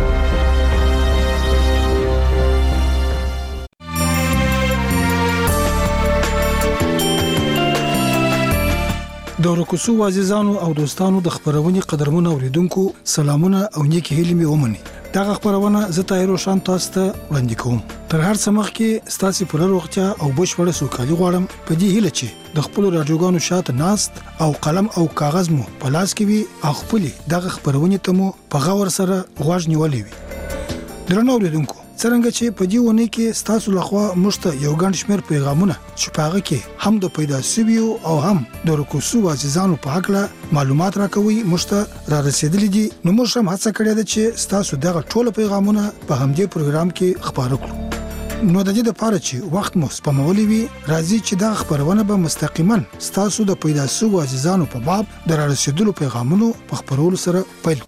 د ورکو شو عزیزانو او دوستانو د خبرونې قدرمنو اوریدونکو سلامونه او نیکی هیلې مې ومني. دغه خبرونه زه تایرو شان تاسو ته وړاندې کوم. تر هر څه مخکې ستاسو پر روغتیا او بشپړه سوکالي غواړم په دې هیله چې د خپل رادیوګانو شاته ناست او قلم او کاغذ مو په لاس کې وي او خپل دغه خبرونه ته مو په غور سره غوږ نیولې وي. درنو اوریدونکو څنګه چې په دې ونه کې ستاسو لخوا مشته یو ګڼ شمېر پیغامونه چې پاغه کې هم د پیدا سویو او هم د رکوسو عزیزانو په اړه معلومات راکوي مشته را رسیدلې دي. نو موږ هم هڅه کړې ده چې ستاسو دغه ټول پیغامونه په همدې پروګرام کې خبرو کړو. نو د دې لپاره چې وخت مو سپمولي وي راځي چې دا خبرونه به مستقیما ستاسو د پیدا شوو عزیزانو په باب د رسیدلو پیغامونو په خبرولو سره پیل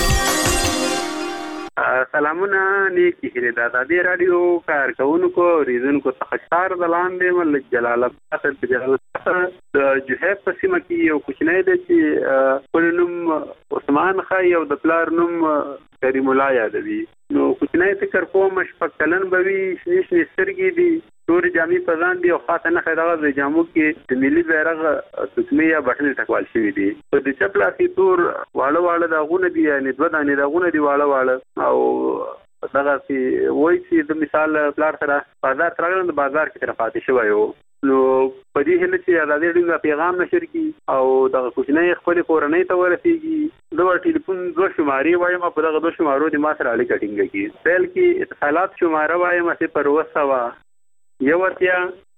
کړو. سلامونه نیکی هیله د ازادي رادیو کارکونکو ریزونکو څخه چار د لاندې مل جلال آباد په جلال آباد د جوهب په سیمه کې یو کوچنی دی چې خپل نوم عثمان خای او د پلار نوم کریم الله یادوي. نو کوچنی فکر کوم شپږ کلن به وي، شنې شنې سترګې دي، تورې جامې په ځان دي او خاصه نښه دغه د جامو کې د ملي بیرغ تسمې یا بټنې ټکوال شوي دي. په د چپ لاس کې تور واړه واړه داغونه دي، یعنې دوه دانې داغونه دي واړه واړه. او دغسې وایي چې د مثال پلار سره بازار ته راغلم، د بازار کې ترې پاتې شوی و. نو په دې هیله چې ازادي راډیو پیغام نشر کړي او دغه کوچنی خپلې کورنۍ ته ورسېږي. زه ور ټلیفون دوه شمارې وایم، په دغه دوه شمارو دې ما سره اړیکه ټینګه کړي. پیل کې اتصالات شماره وایم صفر اوه سوه یو اتیا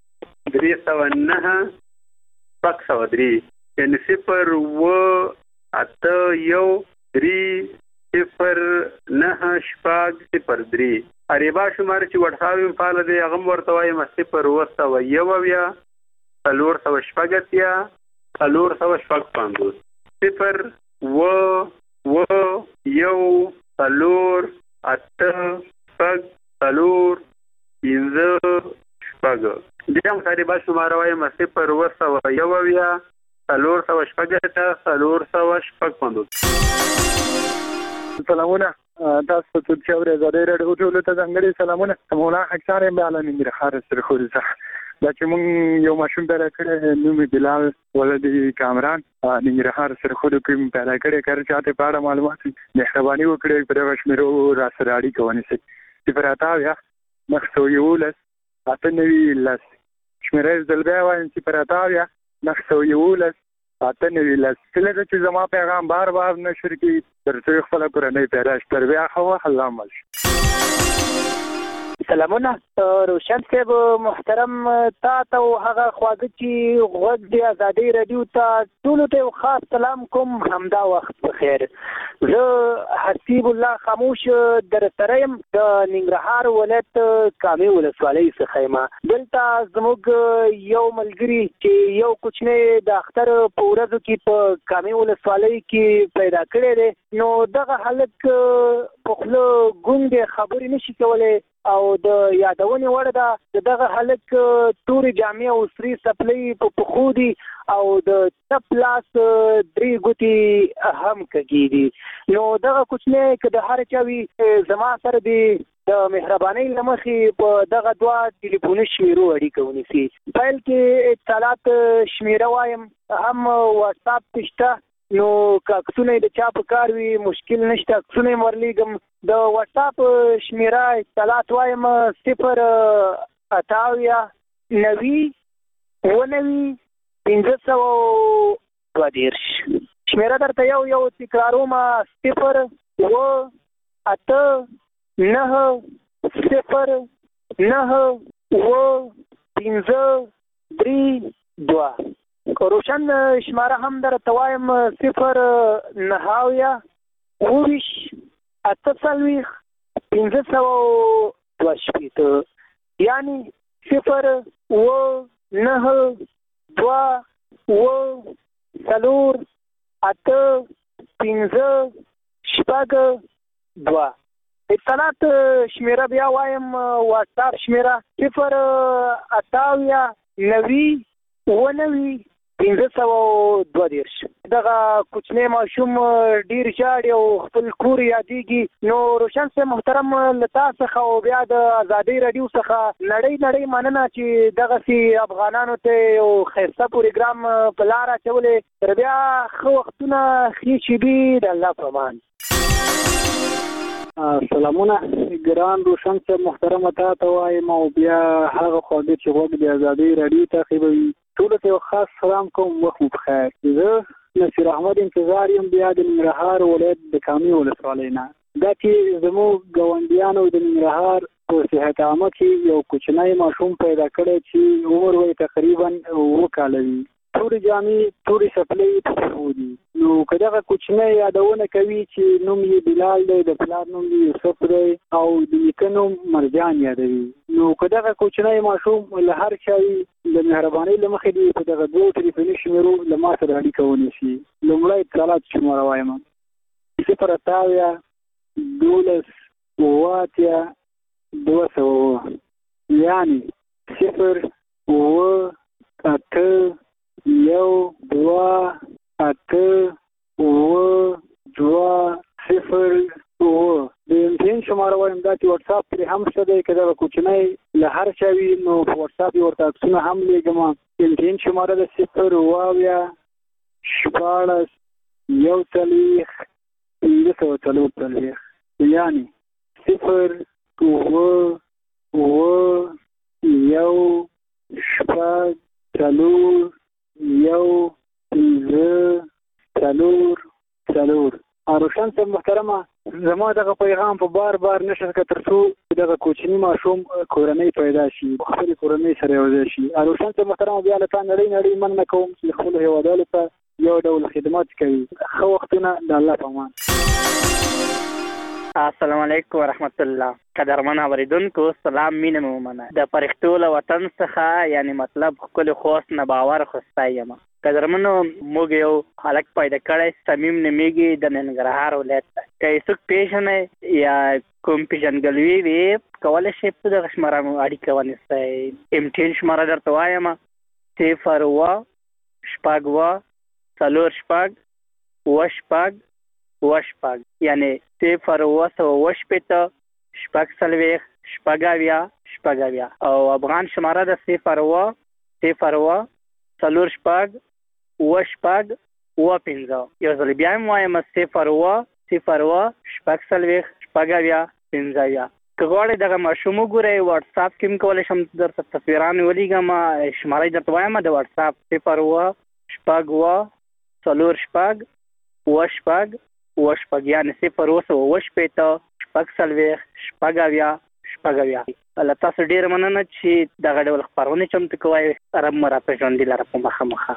درې سوه نهه شپږ سوه درې، یعنې صفر اوه اته یو درې صفر نهه شپږ صفر درې. اریبا شماره چې وټساپ یې فعال دی هغه هم ورته وایم صفر اوه سوه یو اویا څلور سوه شپږ اتیا څلور سوه شپږ پنځوس صفر اوه اوه یو څلور اته شپږ څلور پنځه شپږ. بیا هم اریبا شماره وایم صفر اوه سوه یو اویا څلور سوه شپږ اتیا څلور سوه شپږ پنځوس. سلامونه تاسو ته چې اورئ ازادي راډیو ټولو ته ځانګړي سلامونه. مولانا حسین ابن علي ننګرهار سره خوري دا چې موږ یو ماشوم پیدا کړی نوم یې بلال ولدي کامران ننګرهار سره خوري کوم پیدا کړی کار چاته په اړه معلومات مهرباني وکړئ په دغه شمیرو را سره اړیکه ونیسئ. صفر اته نهه سوه یولس اته نوي لس شمیره زل بیا وایم صفر اته نهه سوه یولس اته نوي لس. کله چې زما پیغام بار بار نشر کړي تر څو خپل کورنۍ پیدا شي تر بیا خو الله مل. سلامونه روشن صاحب محترم، تا ته هغه خواږه چې غوږ د ازادي راډیو ته ټولو ته خاص سلام کوم. همدا وخت بخیر. زه حسیب الله خاموش در سره یم د ننګرهار ولایت کامې ولسوالۍ څخه یم. دلته زموږ یو ملګري چې یو کوچنی د اختر په ورځو کې په کامې ولسوالۍ کې پیدا کړی دی، نو دغه هلک په خوله ګونګې خبرې نشي کولی او د یادونې وړ ده د دغه هلک تورې جامې او سرې څپلۍ په پښو دي او د چپ لاس درې ګوتې هم کږې دي. نو دغه کوچنی که د هر چا وي زما سره دی د مهربانۍ له مخې په دغه دوه ټلیفوني شمیرو اړیکه ونیسي. پیل کې اتصالات شمیره وایم، هم واتساپ کې شته، نو که عکسونه د چا په کار وي مشکل نشته، عکسونه یې ورلیږم. د واتساپ شمیره اتصالات وایم صفر اته اویا نوي اوه نوي پنځه سوه دوه دېرش. شمیره درته یو یو تکراروم صفر اوه اته نهه صفر نهه اوه پنځه درې دوه. روشن شماره هم درته وایم صفر نهه اویا اوه ویشت اته څلوېښت پنځه سوه دوه شپېته، یعنې صفر اوه نهه دوه اوه څلور اته پنځه شپږ دوه. اتصالات شمیره بیا وایم واتساپ شمیره صفر اته اویا نوي اوه نوي پنځه سوه دوه دېرش. دغه کوچنی ماشوم ډېر ژاړي او خپل کور یادېږي. نو روشن صاحب محترم له تا څخه او بیا د ازادۍ راډیو څخه نړۍ نړۍ مننه چې دغسې افغانانو ته یو ښایسته پروګرام په لاره اچولې. تر بیا ښه وختونه ښې شېبې د الله په امان. سلامونه ګران روشن صاحب محترم، تا ته وایم او بیا هغه خواږه چې غوږ د ازادۍ راډیو تعقیبوي ټولو ته یو خاص سلام کوم. وخت مو بخیر. زه نصیر احمد انتظار یم بیا د ننګرهار ولایت د کامې ولسوالۍ نه. دا چې زموږ ګاونډیانو د ننګرهار په صحت عامه کې یو کوچنی ماشوم پیدا کړی چې عمر وی تقریبا اووه کاله وي. تورې جامې تورې څپلۍ په پښو دي. نو که دغه کوچنی یادونه کوي چې نوم یې بلال دی، د پلار نوم یې یوسف دی او د نیکه نوم مرجان یادوي، نو که دغه کوچنی ماشوم له هر چا د مهربانۍ له مخې دې په دغه دوو ټلیفوني شمیرو له ما سره اړیکه ونیسي. لومړی اتصالات شماره وایم: صفر اتاویا دولس اووه اتیا دوه سوه اووه، یعنې صفر اووه اته یو دوه اته اووه دوه صفر اووه. د امتحان شماره وایم دا چې واتساپ پرې هم شته دی، که دغه کوچنی له هر چا وي نو په واتساپ یې ورته عکسونه هم لېږم. امتحان شماره د صفر اووه اویا شپاړس یو څلوېښت پنځه سوه څلور څلوېښت، یعنې صفر اووه اووه یو شپږ څلور یو پنځه څلور څلور. روشن صاحب محترمه، زما دغه پیغام په بار بار نشر که تر څو دغه کوچني ماشوم کورنۍ پیدا شي، خپلې کورنۍ سره یو ځای شي. روشن صاحب محترمه، بیا له تا نړۍ نړۍ مننه کوم چې خپلو هېوادوالو ته یو ډول خدمات کوي. ښه وختونه، د الله په امان. السلام علیکم ورحمت الله. قدرمن اوریدونکو، سلام، مینه مو ومنه. د پرښتو له وطن څخه یعنی مطلب ښکلي خوست نه باور خوستی یم. قدرمنو، موږ یو هلک پیدا کړی، صمیم نومیږي، د ننګرهار ولایت ته. که یې څوک پېژنئ یا کوم پېژندګلوي وي، کولی شئ په دغه شماره مو اړیکه ونیسئ. امتحان شماره درته وایم: صفر اووه شپږ اووه څلور شپږ اووه شپږ اووه شپږ، یعنې صفر اووه سوه اووه شپېته شپږ څلوېښت شپږ اویا شپږ اویا. او افغان شماره ده صفر اووه صفر اووه څلور شپږ اووه شپږ اووه پنځه. یو ځل بیا هم وایم: صفر اووه صفر اووه شپږ څلوېښت شپږ اویا پنځه اویا. که غواړئ دغه ماشوم وګورئ، واټساپ کې هم کولی شم درته تصویران ولیږم. شماره یې درته وایم د واټساپ: صفر اووه شپږ اووه څلور شپږ اووه شپږ اووه شپږ، یعنې صفر اووه سوه اووه شپېته شپږ څلوېښت شپږ اویا شپږ اویا. له تاسو ډېره مننه چې دغه ډول خپرونې چمتو کوئ. رب مو راپېژندي لره په مخه مخه.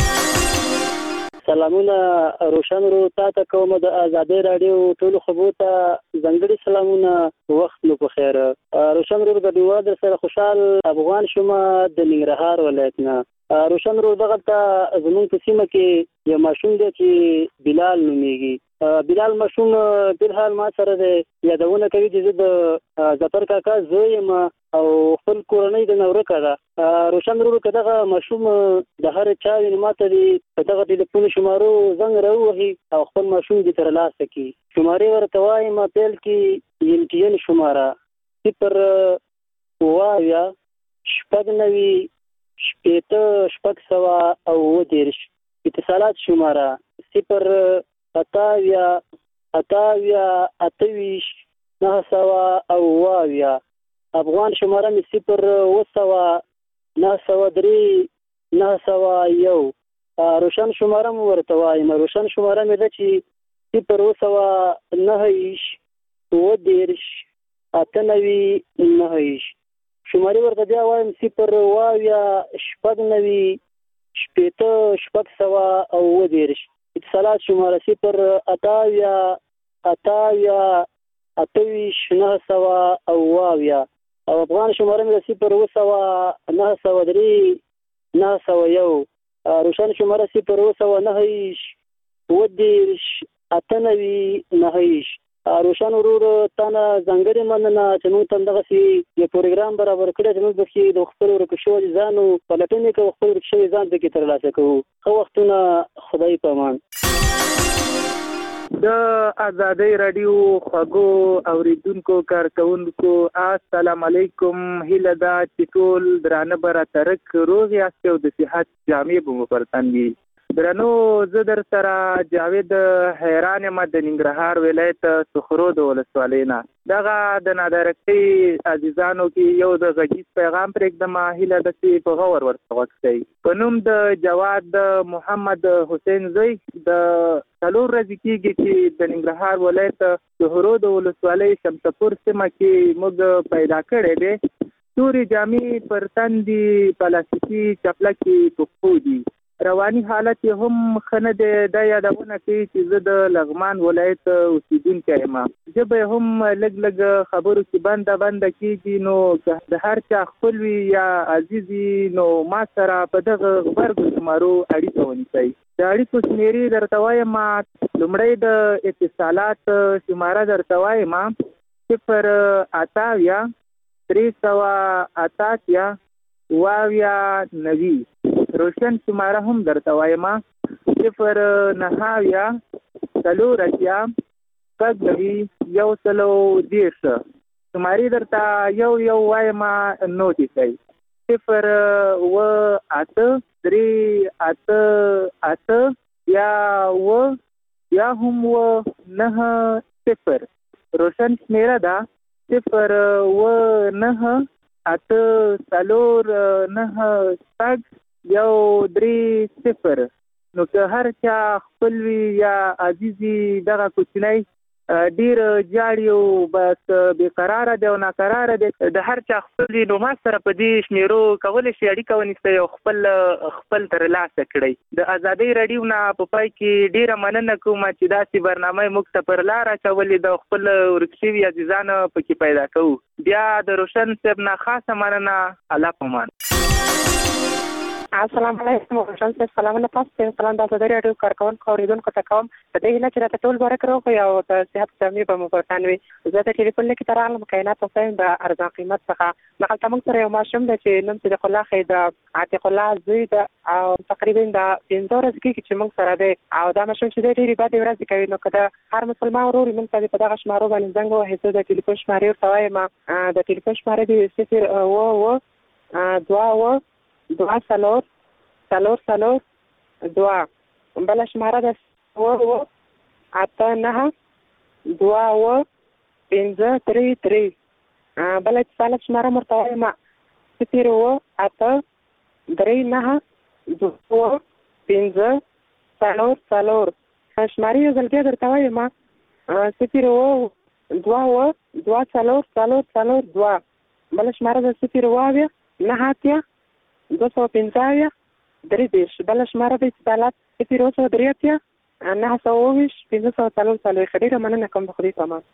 سلامونه روشن ورو، تا ته کوم د ازادۍ راډیو ټولو خبرو ته ځانګړي سلامونه. وخت مو په خیر. روشن ورو، ګډونوال در سره خوشحال افغان شوم د ننګرهار ولایت نه. روشن ورو، دغلته زموږ په سیمه کې یو ماشوم دی چې بلال نومیږي. بلال ماشوم بالحال ما سره دی، یادونه کوي چې زه د ظفر کاکا زوی یم او خپل کورنۍ د نورکه ده. روشن ورو، که دغه ماشوم د هر چا وي نو ما ته دې په دغه ټلیفون شمارو زنګ راووهي او خپل ماشوم دې ترلاسه کړي. شمارې ورته وایم: پیل کې امتحان شماره صفر اووه اویا شپږ نوي شپېته شپږ سوه او اووه دېرش. اتصالات شماره صفر اته اویا اته اویا اته ویشت نهه سوه او اووه اویا. افغان شماره مې صفر اووه سوه نهه سوه درې نهه سوه یو. روشن شماره مو ورته وایم: روشن شماره مې ده چې صفر اووه سوه نهه ویشت اووه دېرش اته نوي نهه ویشت. شمارې ورته بیا وایم: صفر اووه اویا شپږ نوي شپېته شپږ سوه او اووه دېرش. اتصالات شماره صفر اته اویا اته اویا اته ویشت نهه سوه او اووه اویا. او افغان شماره مې ده صفر اووه سوه نهه سوه درې نهه سوه یو. روشن شماره صفر اووه سوه نهه ویشت اووه دېرش اته نوي نهه ویشت. روشن ورور، تا نه ځانګړې مننه چې موږ ته همدغسې یو پروګرام برابر کړی چې موږ پکې د خپلو ورک شوو عزیزانو پلټنې کوو، خپل ورک شوي ځان پکې ترلاسه کوو. ښه وختونه، خدای په امان. د ازادۍ راډیو خوږو اوریدونکو کارکونکو، السلام علیکم. هیله ده چې ټول درانه به راترک روغ یاست او د صحت جامې به مو پر تن وي. درنو، زه در سره جاوید حیران یم د ننګرهار ولایت سخرود ولسوالۍ نه. دغه د نادرکۍ عزیزانو کې یو د غږیز پیغام پرېږدم، هیله ده چې په غور ورته غوږ شئ. په نوم د جواد محمد حسین زوی د څلور ورځې کېږي چې د ننګرهار ولایت سخرود ولسوالۍ شمسپور سیمه کې موږ پیدا کړی دی. تورې جامې پر تن دي، پلاستیکي چپلکې په پښو دي. را رواني حالت یې هم ښه نه دی. دا یادونه کوي چې زه د لغمان ولایت اوسیدونکی یم. ژبه یې هم لږ لږ خبرو کې بنده بنده کېږي. نو که د هر چا خپل وي یا عزیز وي نو ما سره په دغه غبرګو شمارو اړیکه ونیسئ. د اړیکو شمېرې درته وایم. لومړی د اتصالات شماره درته وایم: صفر اته اویا درې سوه اته اتیا اوه اویا نوي. روشن شماره هم درته وایم: صفر نهه اویا څلور اتیا شپږ نوي یو سلو دېرش. شمارې درته یو یو وایم، نوټ یې کړئ: صفر اوه اته درې اته اته بیا اوه بیا هم اوه نهه صفر. روشن شمېره ده: صفر اوه نهه اته څلور نهه شپږ یو درې صفر. نو که هر چا خپل وي یا عزیزي دغه کوچنی ډیر جاړي او بس بېقراره دی او ناقراره دی، د هر چا خپل وي نو ما سره په دې شمېرو کولی شي اړیکه ونیسئ او خپل خپل ترلاسه کړئ. د ازادۍ راډیو نه په پای کې ډیره مننه کوم چې داسې برنامه موږ ته پر لار اچولې د خپل ورک شوي عزیزانو پکې پیدا کوو. بیا د روشن صاحب نه خاصه مننه. الله پامان. السلام علیکم. روشن صاحب سلامونه تاسو ته. سلام د ازادۍ راډیو کارکوونکو اوریدونکو ته کوم. په دې هیله چې راته ټول مبارک روغ وي او د صحت تامین به مو ورتان وي. زه د ټلیفون لیکې ته راغلم کائنات حسین د ارزان قیمت څخه. دغلته موږ سره یو ماشوم دی چې نوم صدیق الله ښیي، د عتیق الله زوی ده او تقریبا د پنځه ورځې کېږي چې موږ سره دی او دا ماشوم چې دی ډېرې بدې ورځې کوي. نو که د هر مسلمان ورور موږ ته په دغه شمارو باندې زنګ ووهي، زه د ټلیفون شمارې ورته وایم. د ټلیفون شمارې دی صفر اوه اوه دوه اوه دوه څلور څلور څلور دوه. بله شماره ده اوه اوه اته نهه دوه اوه پنځه درې درې. بله اتصالات شماره م ورته وایم: صفر اوه اته درې نهه دوه اوه پنځه څلور څلور. شمارې یو ځل بیا درته وایم: صفر اوه دوه اوه دوه څلور څلور څلور دوه. بله شماره ده صفر اوه اویا نهه اتیا دوه سوه پنځه اویا درې دېرش. بله شماره د اتصالات صفر اوه سوه درې اتیا نهه سوه اوه ویشت پنځه سوه څلور څلوېښت. ډېره مننه کوم. د خدای په امان.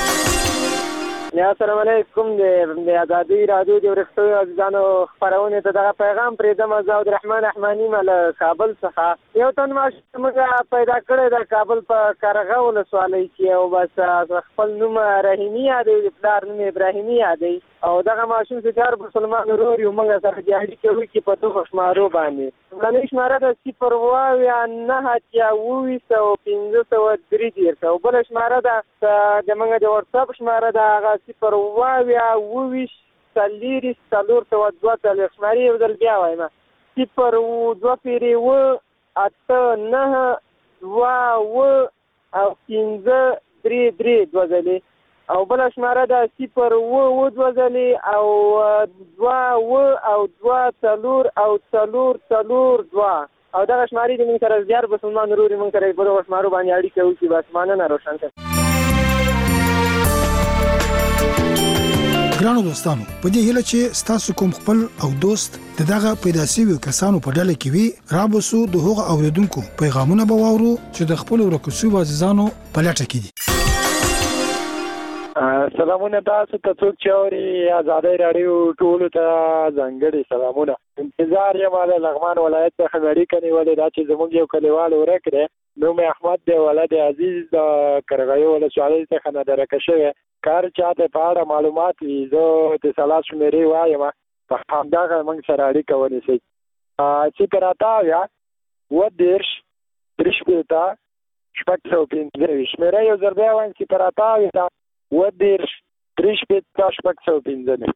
یا السلام علیکم. د ازادۍ راډیو د ورښتو عزیزانو خپرونې ته دغه پیغام پرېږدم. زه عبدالرحمن رحماني له کابل څخه. یو تن ماشوم موږ پیدا کړی د کابل په کارغه ولسوالۍ کې او بس خپل نوم رحیمي یادوي، پلار نوم ابراهیمي یادوي او دغه ماشوم چې چار مسلمان ورور یو موږ سره د اړیکې وکړي په دغه شمارو باندې. لومړنۍ شماره ده صفر اوه اویا نهه اتیا اوه ویشت او پنځه سوه درې دېرش. او بله شماره ده د موږ د وټساپ شماره ده هغه صفر اوه اویا اوه ویشت څلېرویشت څلور سوه دوه څلوېښت. شمارې یو ځل بیا وایم: صفر دوه پېرې اوه اته نهه دوه اوه او پنځه درې درې دوه ځلې. او بله شماره ده صفر اوه اوه دوه ځلې او دوه اوه او دوه څلور او څلور څلور دوه. او دغه شمارې د موږ سره زیار مسلمان ورور موږ سره په دغه شمارو باندې اړیکه وکړي. بس مننه. روشن صاحب. ګرانو دوستانو، په دې هیله چې ستاسو کوم خپل او دوست د دغه پیدا شوي کسانو په ډله کې وي، رابسو د هغه اوریدونکو پیغامونه به واورو چې د خپل ورکو شوي عزیزانو په لټه کې دي. سلامونه تاسو ته څوک چې اوري ازادۍ راډیو ټولو ته ځانګړي سلامونه. انتظار یم د لغمان ولایت څخه اړیکه نیولې ده چې زموږ یو کلیوال ورک دی، نوم یې احمد دی، ولد عزیز د کرغیو ولسوالۍ څخه نادرکه شوی. کار چاته په اړه معلومات وي زه اتصالات شمېرې وایم، په همدغه موږ سره اړیکه ونیسئ. صفر اته اویا اووه دېرش درې شپېته شپږ سوه پنځه ویشت. شمېره یو ځل بیا وایم: صفر اته اویا اووه دېرش درې شپېته شپږ سوه پنځه.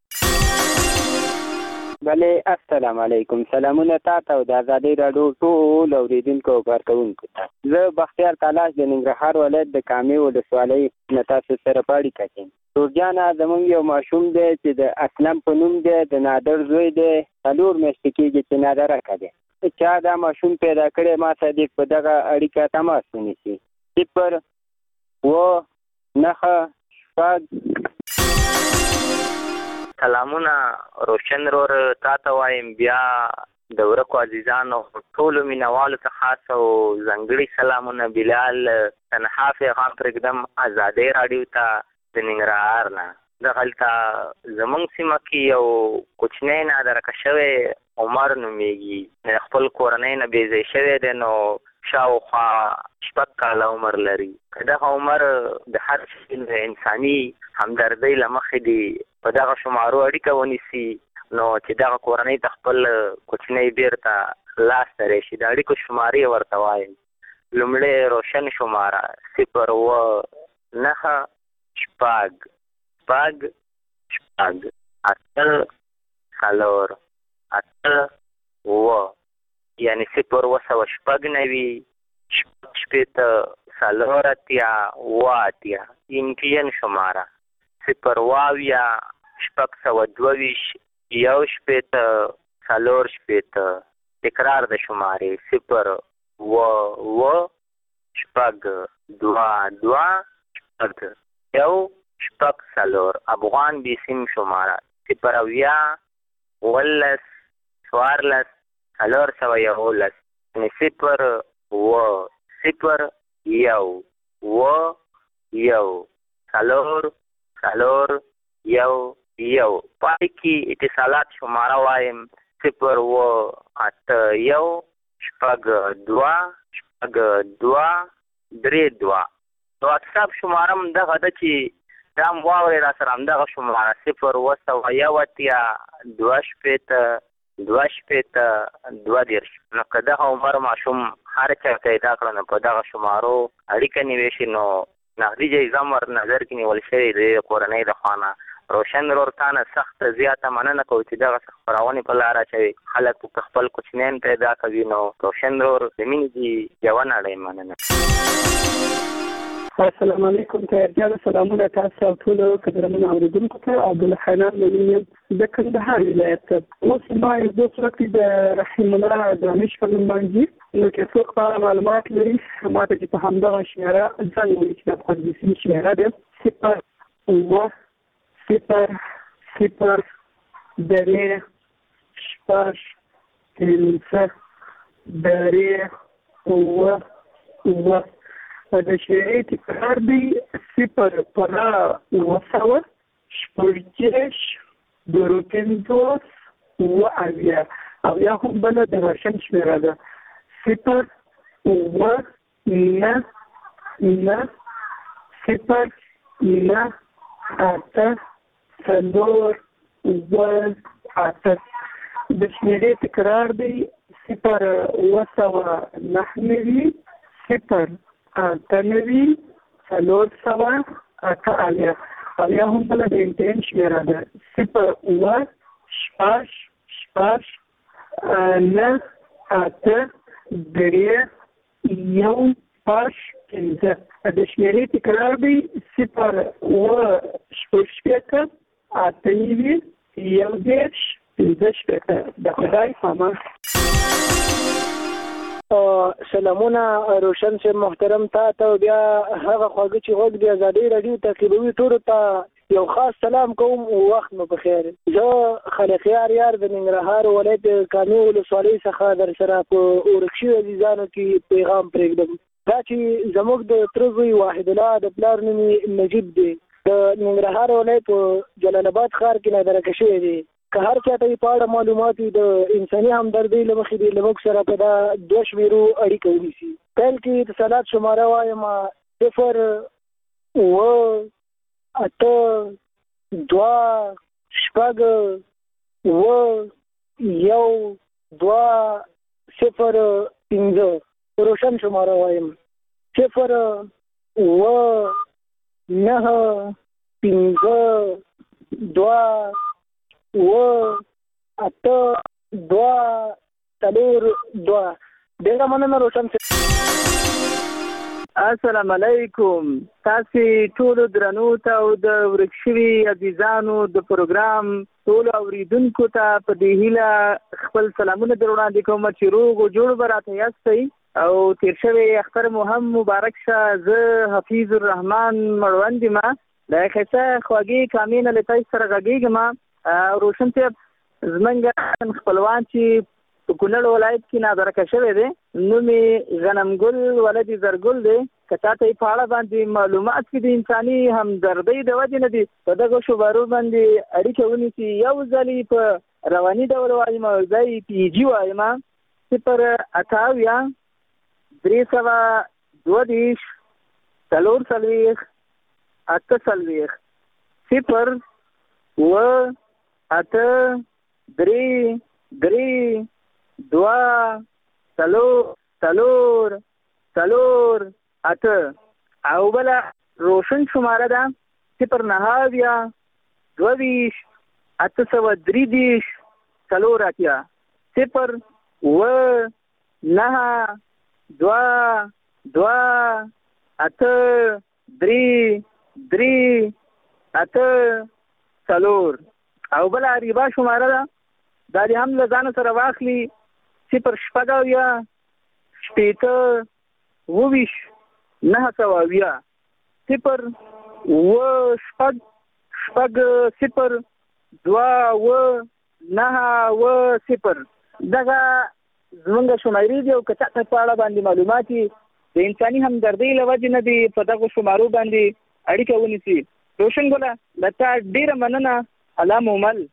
بلې السلام علیکم. سلامونه تاته او د ازادۍ راډیو ټول اوریدونکو او کارکوونکو ته. زه بختیار تلاش د ننګرهار ولایت د کامې ولسوالۍ نه تاسو سره په اړیکه کې یم. جورجانه زموږ یو ماشوم دی چې د اسلم په نوم دی، د نادر زوی دی، څلور میاشتې کېږي چې نادرکه دی. چا دا ماشوم پیدا کړی ما صدیق په دغه اړیکه تماس ونیسي. صفر اوه نهه شپږ. سلامونه روشن رور تاته وایم. بیا د ورکو عزیزانو ټولو مینوالو ته خاص او ځانګړي سلامونه. بلال تنها پیغام پرېږدم ازادۍ راډیو ته د ننګرهار نه. دغلته زمونږ سیمه کې یو کوچنی نادرکه شوی عمر نومیږي، خپل کورنۍ نه بې ځای شوی دی، نو شاوخوا شپږ کاله عمر لري. که دغه عمر د هر شي انساني همدردۍ له مخې دی په دغه شمارو اړیکه ونیسي، نو چې دغه کورنۍ ته خپل کوچنی بیرته لاس ته راشي. د اړیکو شمارې ورته وایم. لومړی روشن شماره صفر اوه نهه شپږ شپږ شپږ اته څلور اته اوه، یعنې صفر اوه سوه شپږ نوي شپږ شپېته څلور اتیا اوه اتیا. امتیان شماره صفر اوه اویا شپږ سوه دوه ویشت یو شپېته څلور شپېته. تکرار د شمارې صفر اوه اوه شپږ دوه دوه شپږ یو شپږ څلور. افغان بي سیم شماره صفر اویا اوولس څوارلس څلور سوه یولس، یعنې صفر اوه صفر یو اوه یو څلور څلور یو یو. پای کې اتصالات شماره وایم صفر اوه اته یو شپږ دوه شپږ دوه درې دوه. واتساپ شماره هم دغه ده چې دا هم واورئ را سره همدغه شماره صفر اوه سوه یو اتیا دوه شپېته دوه شپېته دوه دېرش. نو که دغه عمر ماشوم هر چا پیدا کړه نو په دغه شمارو اړیکه نیولی شي، نو نغدي جایزه هم ور نظر کې نیول شوې د کورنۍ د خوا نه. روشن رور تا نه سخت زیاته مننه کوو چې دغه خپرونې په لاره اچوي، خلک په خپل کوچنیان پیدا کوي. نو روشن رور د مینې دي یوه نړۍ مننه. السلام علیکم تیارجانو، سلامونه تاسو او ټولو قدرمنو اورېدونکو ته. عبدالحنان ملیم د کندهار ولایت ته. اوس ما یو دوست وکړي د رحیم الله دانش په نوم باندې، نو که څوک په اړه معلومات لري ما ته چې په همدغه شمېره ځان ووایي چې د افغان بي سي شمېره ده صفر اوه صفر صفر درې شپږ پنځه درې اوه اوه. د شمېرې تکرار دی صفر پنه اوه سوه شپږ دېرش درې پنځوس اوه اویا. اویا هم بله د روشن شمېره ده صفر اوه نه نه صفر نه اته څلور اوه اته. د شمېرې تکرار دی صفر اوه سوه نهه نوي صفر اته نوي څلور سوه اته اویا. اویا هم بله د امتحان شمېره ده صفر اوه شپږ شپږ نه اته درې یو شپږ پنځه. د شمېرې تکرار دی صفر اوه شپږ شپېته اته نوي یو دېرش پنځه شپېته. د خدای پامان. سلامونه روشن صاحب محترم، تا ته بیا هغه خواږه چې غوږ د ازادۍ راډیو تعقیبوي ټولو ته یو خاص سلام کوم. وخت مو بخیر. زه خلقیار یار د ننګرهار ولایت کامې ولسوالۍ څخه در سره په ورک شوي عزیزانو کې پیغام پرېږدم. دا چې زموږ د تره زوی واحد الله د پلار نوم یې نجیب دی، د ننګرهار ولایت په جلال آباد ښار کې نادرکه شوی دی. که هر چاته یې په اړه معلومات وي د انساني همدردۍ له مخې دې له موږ سره په دا دوه شمېرو اړیکه ونیسي. پیل کې اتصالات شماره وایم صفر اوه اته دوه شپږ اوه یو دوه صفر پنځه. روشن شماره وایم صفر اوه نهه پنځه دوه اوه اته دوه څلور دوه. ډېره مننه روشن صاحب. السلام علیکم. تاسې ټولو درنو ته او د ورک شوي عزیزانو د پروګرام ټولو اورېدونکو ته په دې هیله خپل سلامونه در وړاندې کوم چې روغ او جوړ به راته یاستئ او تیر شوی اختر مو هم مبارک شه. زه حفیظ الرحمن مړوند یم، د ښایسته خواږې کامې نه له تاسو سره غږېږم. روشن صاحب زمونږ خپلوان چې په کونړ ولایت کې نادرکه شوی دی. نوم یې غنمګل ولدي زرګل دی. که چاته یې په اړه باندې معلومات کې د انساني همدردۍ د وجې نه دي په دغه شوبارو باندې اړیکه ونیسي. یو ځل یې په رواني ډول وایم او ځای یې پي جي وایم صفر اته اویا درې سوه دوه دېرش څلور څلوېښت اته څلوېښت صفر اوه اته درې درې دوه څلور څلور څلور اته. او بله روشن شماره ده صفر نهه اویا دوه ویشت اته سوه درې دېرش څلور اتیا صفر اوه نهه دوه دوه اته درې درې اته څلور. او بله ریبا شماره ده دا دې هم له ځانه سره واخلي صفر شپږ اویا شپېته اووه ویشت نهه سوه اویا صفر اووه شپږ شپږ صفر دوه اووه نهه اووه صفر. دغه زمونږ شمارې دي او که چاته په اړه باندې معلومات د انساني همدردۍ له وجې نه دي په دغو شمارو باندې اړیکه ونیسي. روشن ګله له تا ډېره مننه. الله مومل.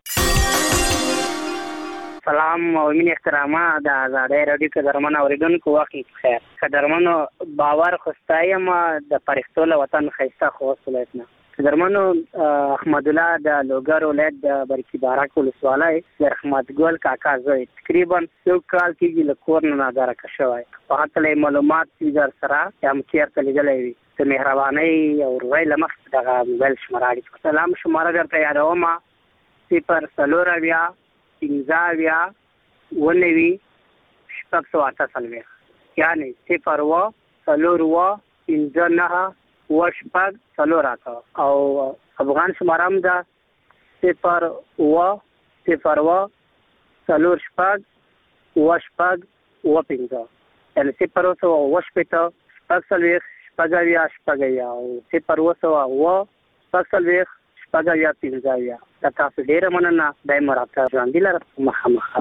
سلام او مینې احترامه د ازادۍ راډیو قدرمن اورېدونکو وخت بخیر. قدرمنو باور خو ستایم د پرښتو له وطن ښایسته خوست ولایت نه. قدرمنو احمدالله د لوګر ولایت د برکي بارک ولسوالۍ د رحمت ګل کاکا زوی تقریبا یو کال کېږي له کور نه نادرکه شوی. په هکله یې معلومات وي در سره یا هم چېرته لیدلی وي د مهربانۍ او روی له مخکې دغه موبایل شماره اړیکه. سلام شماره درته یادوم صفر څلور اویا پنځه اویا اووه نوي شپږ سوه اته څلوېښت یعنې صفر اووه څلور اووه پنځه نهه اووه شپږ څلور اته. او افغان شماره هم ده صفر اووه صفر اووه څلور شپږ اووه شپږ اووه پنځه یعنې صفر اووه سوه اووه شپېته شپږ څلوېښت شپږ اویا شپږ اویا او صفر اووه سوه اووه شپږ څلوېښت شپږ اویا پنځه اویا. د تاسو ډېره مننه. دایمه راته ژوندي لره مخامخ.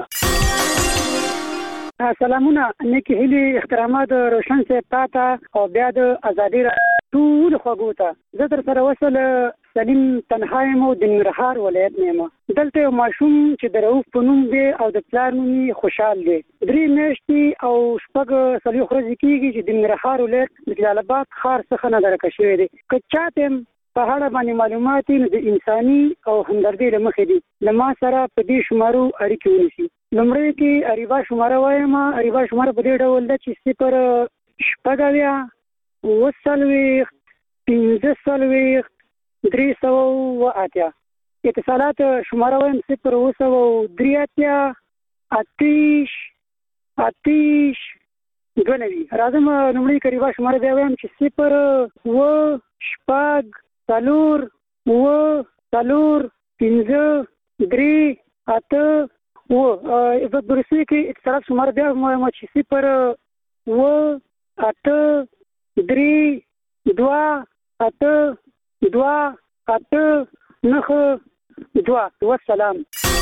سلامونه نیکې هیلې احترامات روشن صاحب تا ته او بیا د ازادۍ ټولو خوږو ته. زه در سره وصل سلیم تنها یم او د ننګرهار ولایت نه یم. دلته یو ماشوم چې د رؤف په نوم دی او د پلار نوم یې خوشحال دی. درې میاشتې او شپږ څلوېښت ورځې کېږي چې د ننګرهار ولایت د جلال آباد ښار څخه نادرکه شوی دی. که چاته په اړه باندې معلومات نو د انساني او همدردۍ له مخې دي له ما سره په دې شمارو اړیکې ونیسي. لومړی کې اریبا شماره وایم. اریبا شماره په دې ډول ده چې صفر شپږ اویا اووه څلوېښت پنځه څلوېښت درې سوه اووه اتیا. اتصالات شماره وایم صفر اووه سوه درې اتیا اتېش اتېش دوه نوي. راځم لومړی کې اریبا شماره بیا وایم چې صفر اووه شپږ څلور اووه څلور پنځه درې اته اووه. په روسي کې اتصالات شماره بیا وایم چې صفر اووه اته درې دوه اته دوه اته نهه دوه. والسلام.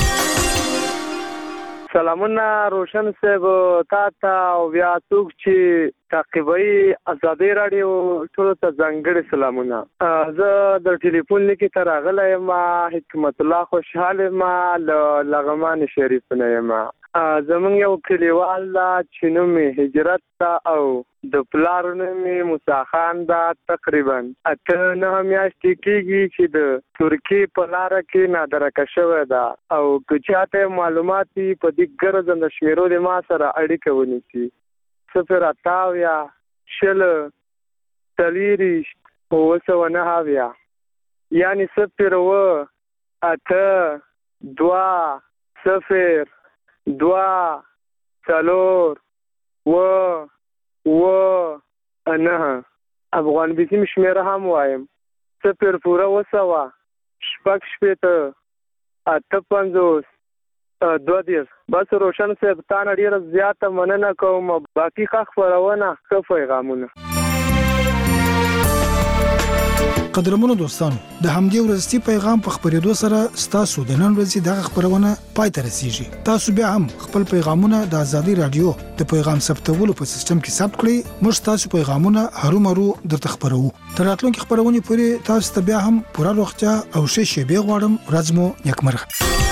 سلامونه روشن صاحب تا ته او بیا څوک چې تعقیبوي ازادۍ راډیو ټولو ته ځانګړي سلامونه. زه د ټلیفون لیکې ته راغلی یم حکمت الله خوشحال یم له لغمان شریف نه یم. زمونږ یو کلیوال ده چې نوم یې هجرت ده او د پلار نوم یې موسی خان ده. تقریبا اته نهه میاشتې کېږي چې د ترکیې په لاره کې نادرکه شوې ده. او که چاته معلومات وي په دې ګرځنده د شمېرو د ما سره اړیکه ونیسي. صفر اته اویا شل څلېرویشت اووه سوه نهه اویا یعنې صفر اووه اته دوه صفر دوه څلور اووه اووه نهه. افغان بیسیم شمېره هم وایم صفر پوره اووه سوه شپږ شپېته اته پنځوس دوه دېرش. بس روشن صاحب تا نه ډېره زیاته مننه کوم. باقي ښه خپرونه ښه پیغامونه. قدرمنو دوستانو د همدې ورځتي پیغام په خبرېدو سره ستاسو د نن ورځې دغه خبرونه پای ته رسیږي. تاسو بیا هم خپل پیغامونه د ازادي رادیو د پیغام ثبتولو په سیستم کې ثبت کړئ. موږ تاسو پیغامونه هرومرو درته خبرو. تر راتلونکي خبرونه پورې تاسو ته بیا هم پوره روغتیا او ښه شېبې غواړم. ورځ مو نیکمرغه.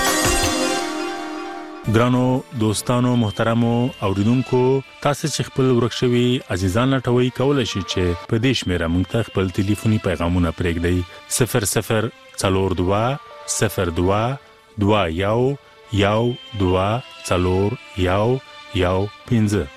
ګرانو دوستانو محترمو اوریدونکو، تاسو چې خپل ورکشوي عزیزان لټوي کولای شئ چې په دې شمیره مونږ ته خپل ټلیفوني پیغامونه پرېږدئ. صفر صفر څلور دوه صفر دوه دوه یو یو دوه څلور یو یو پنځه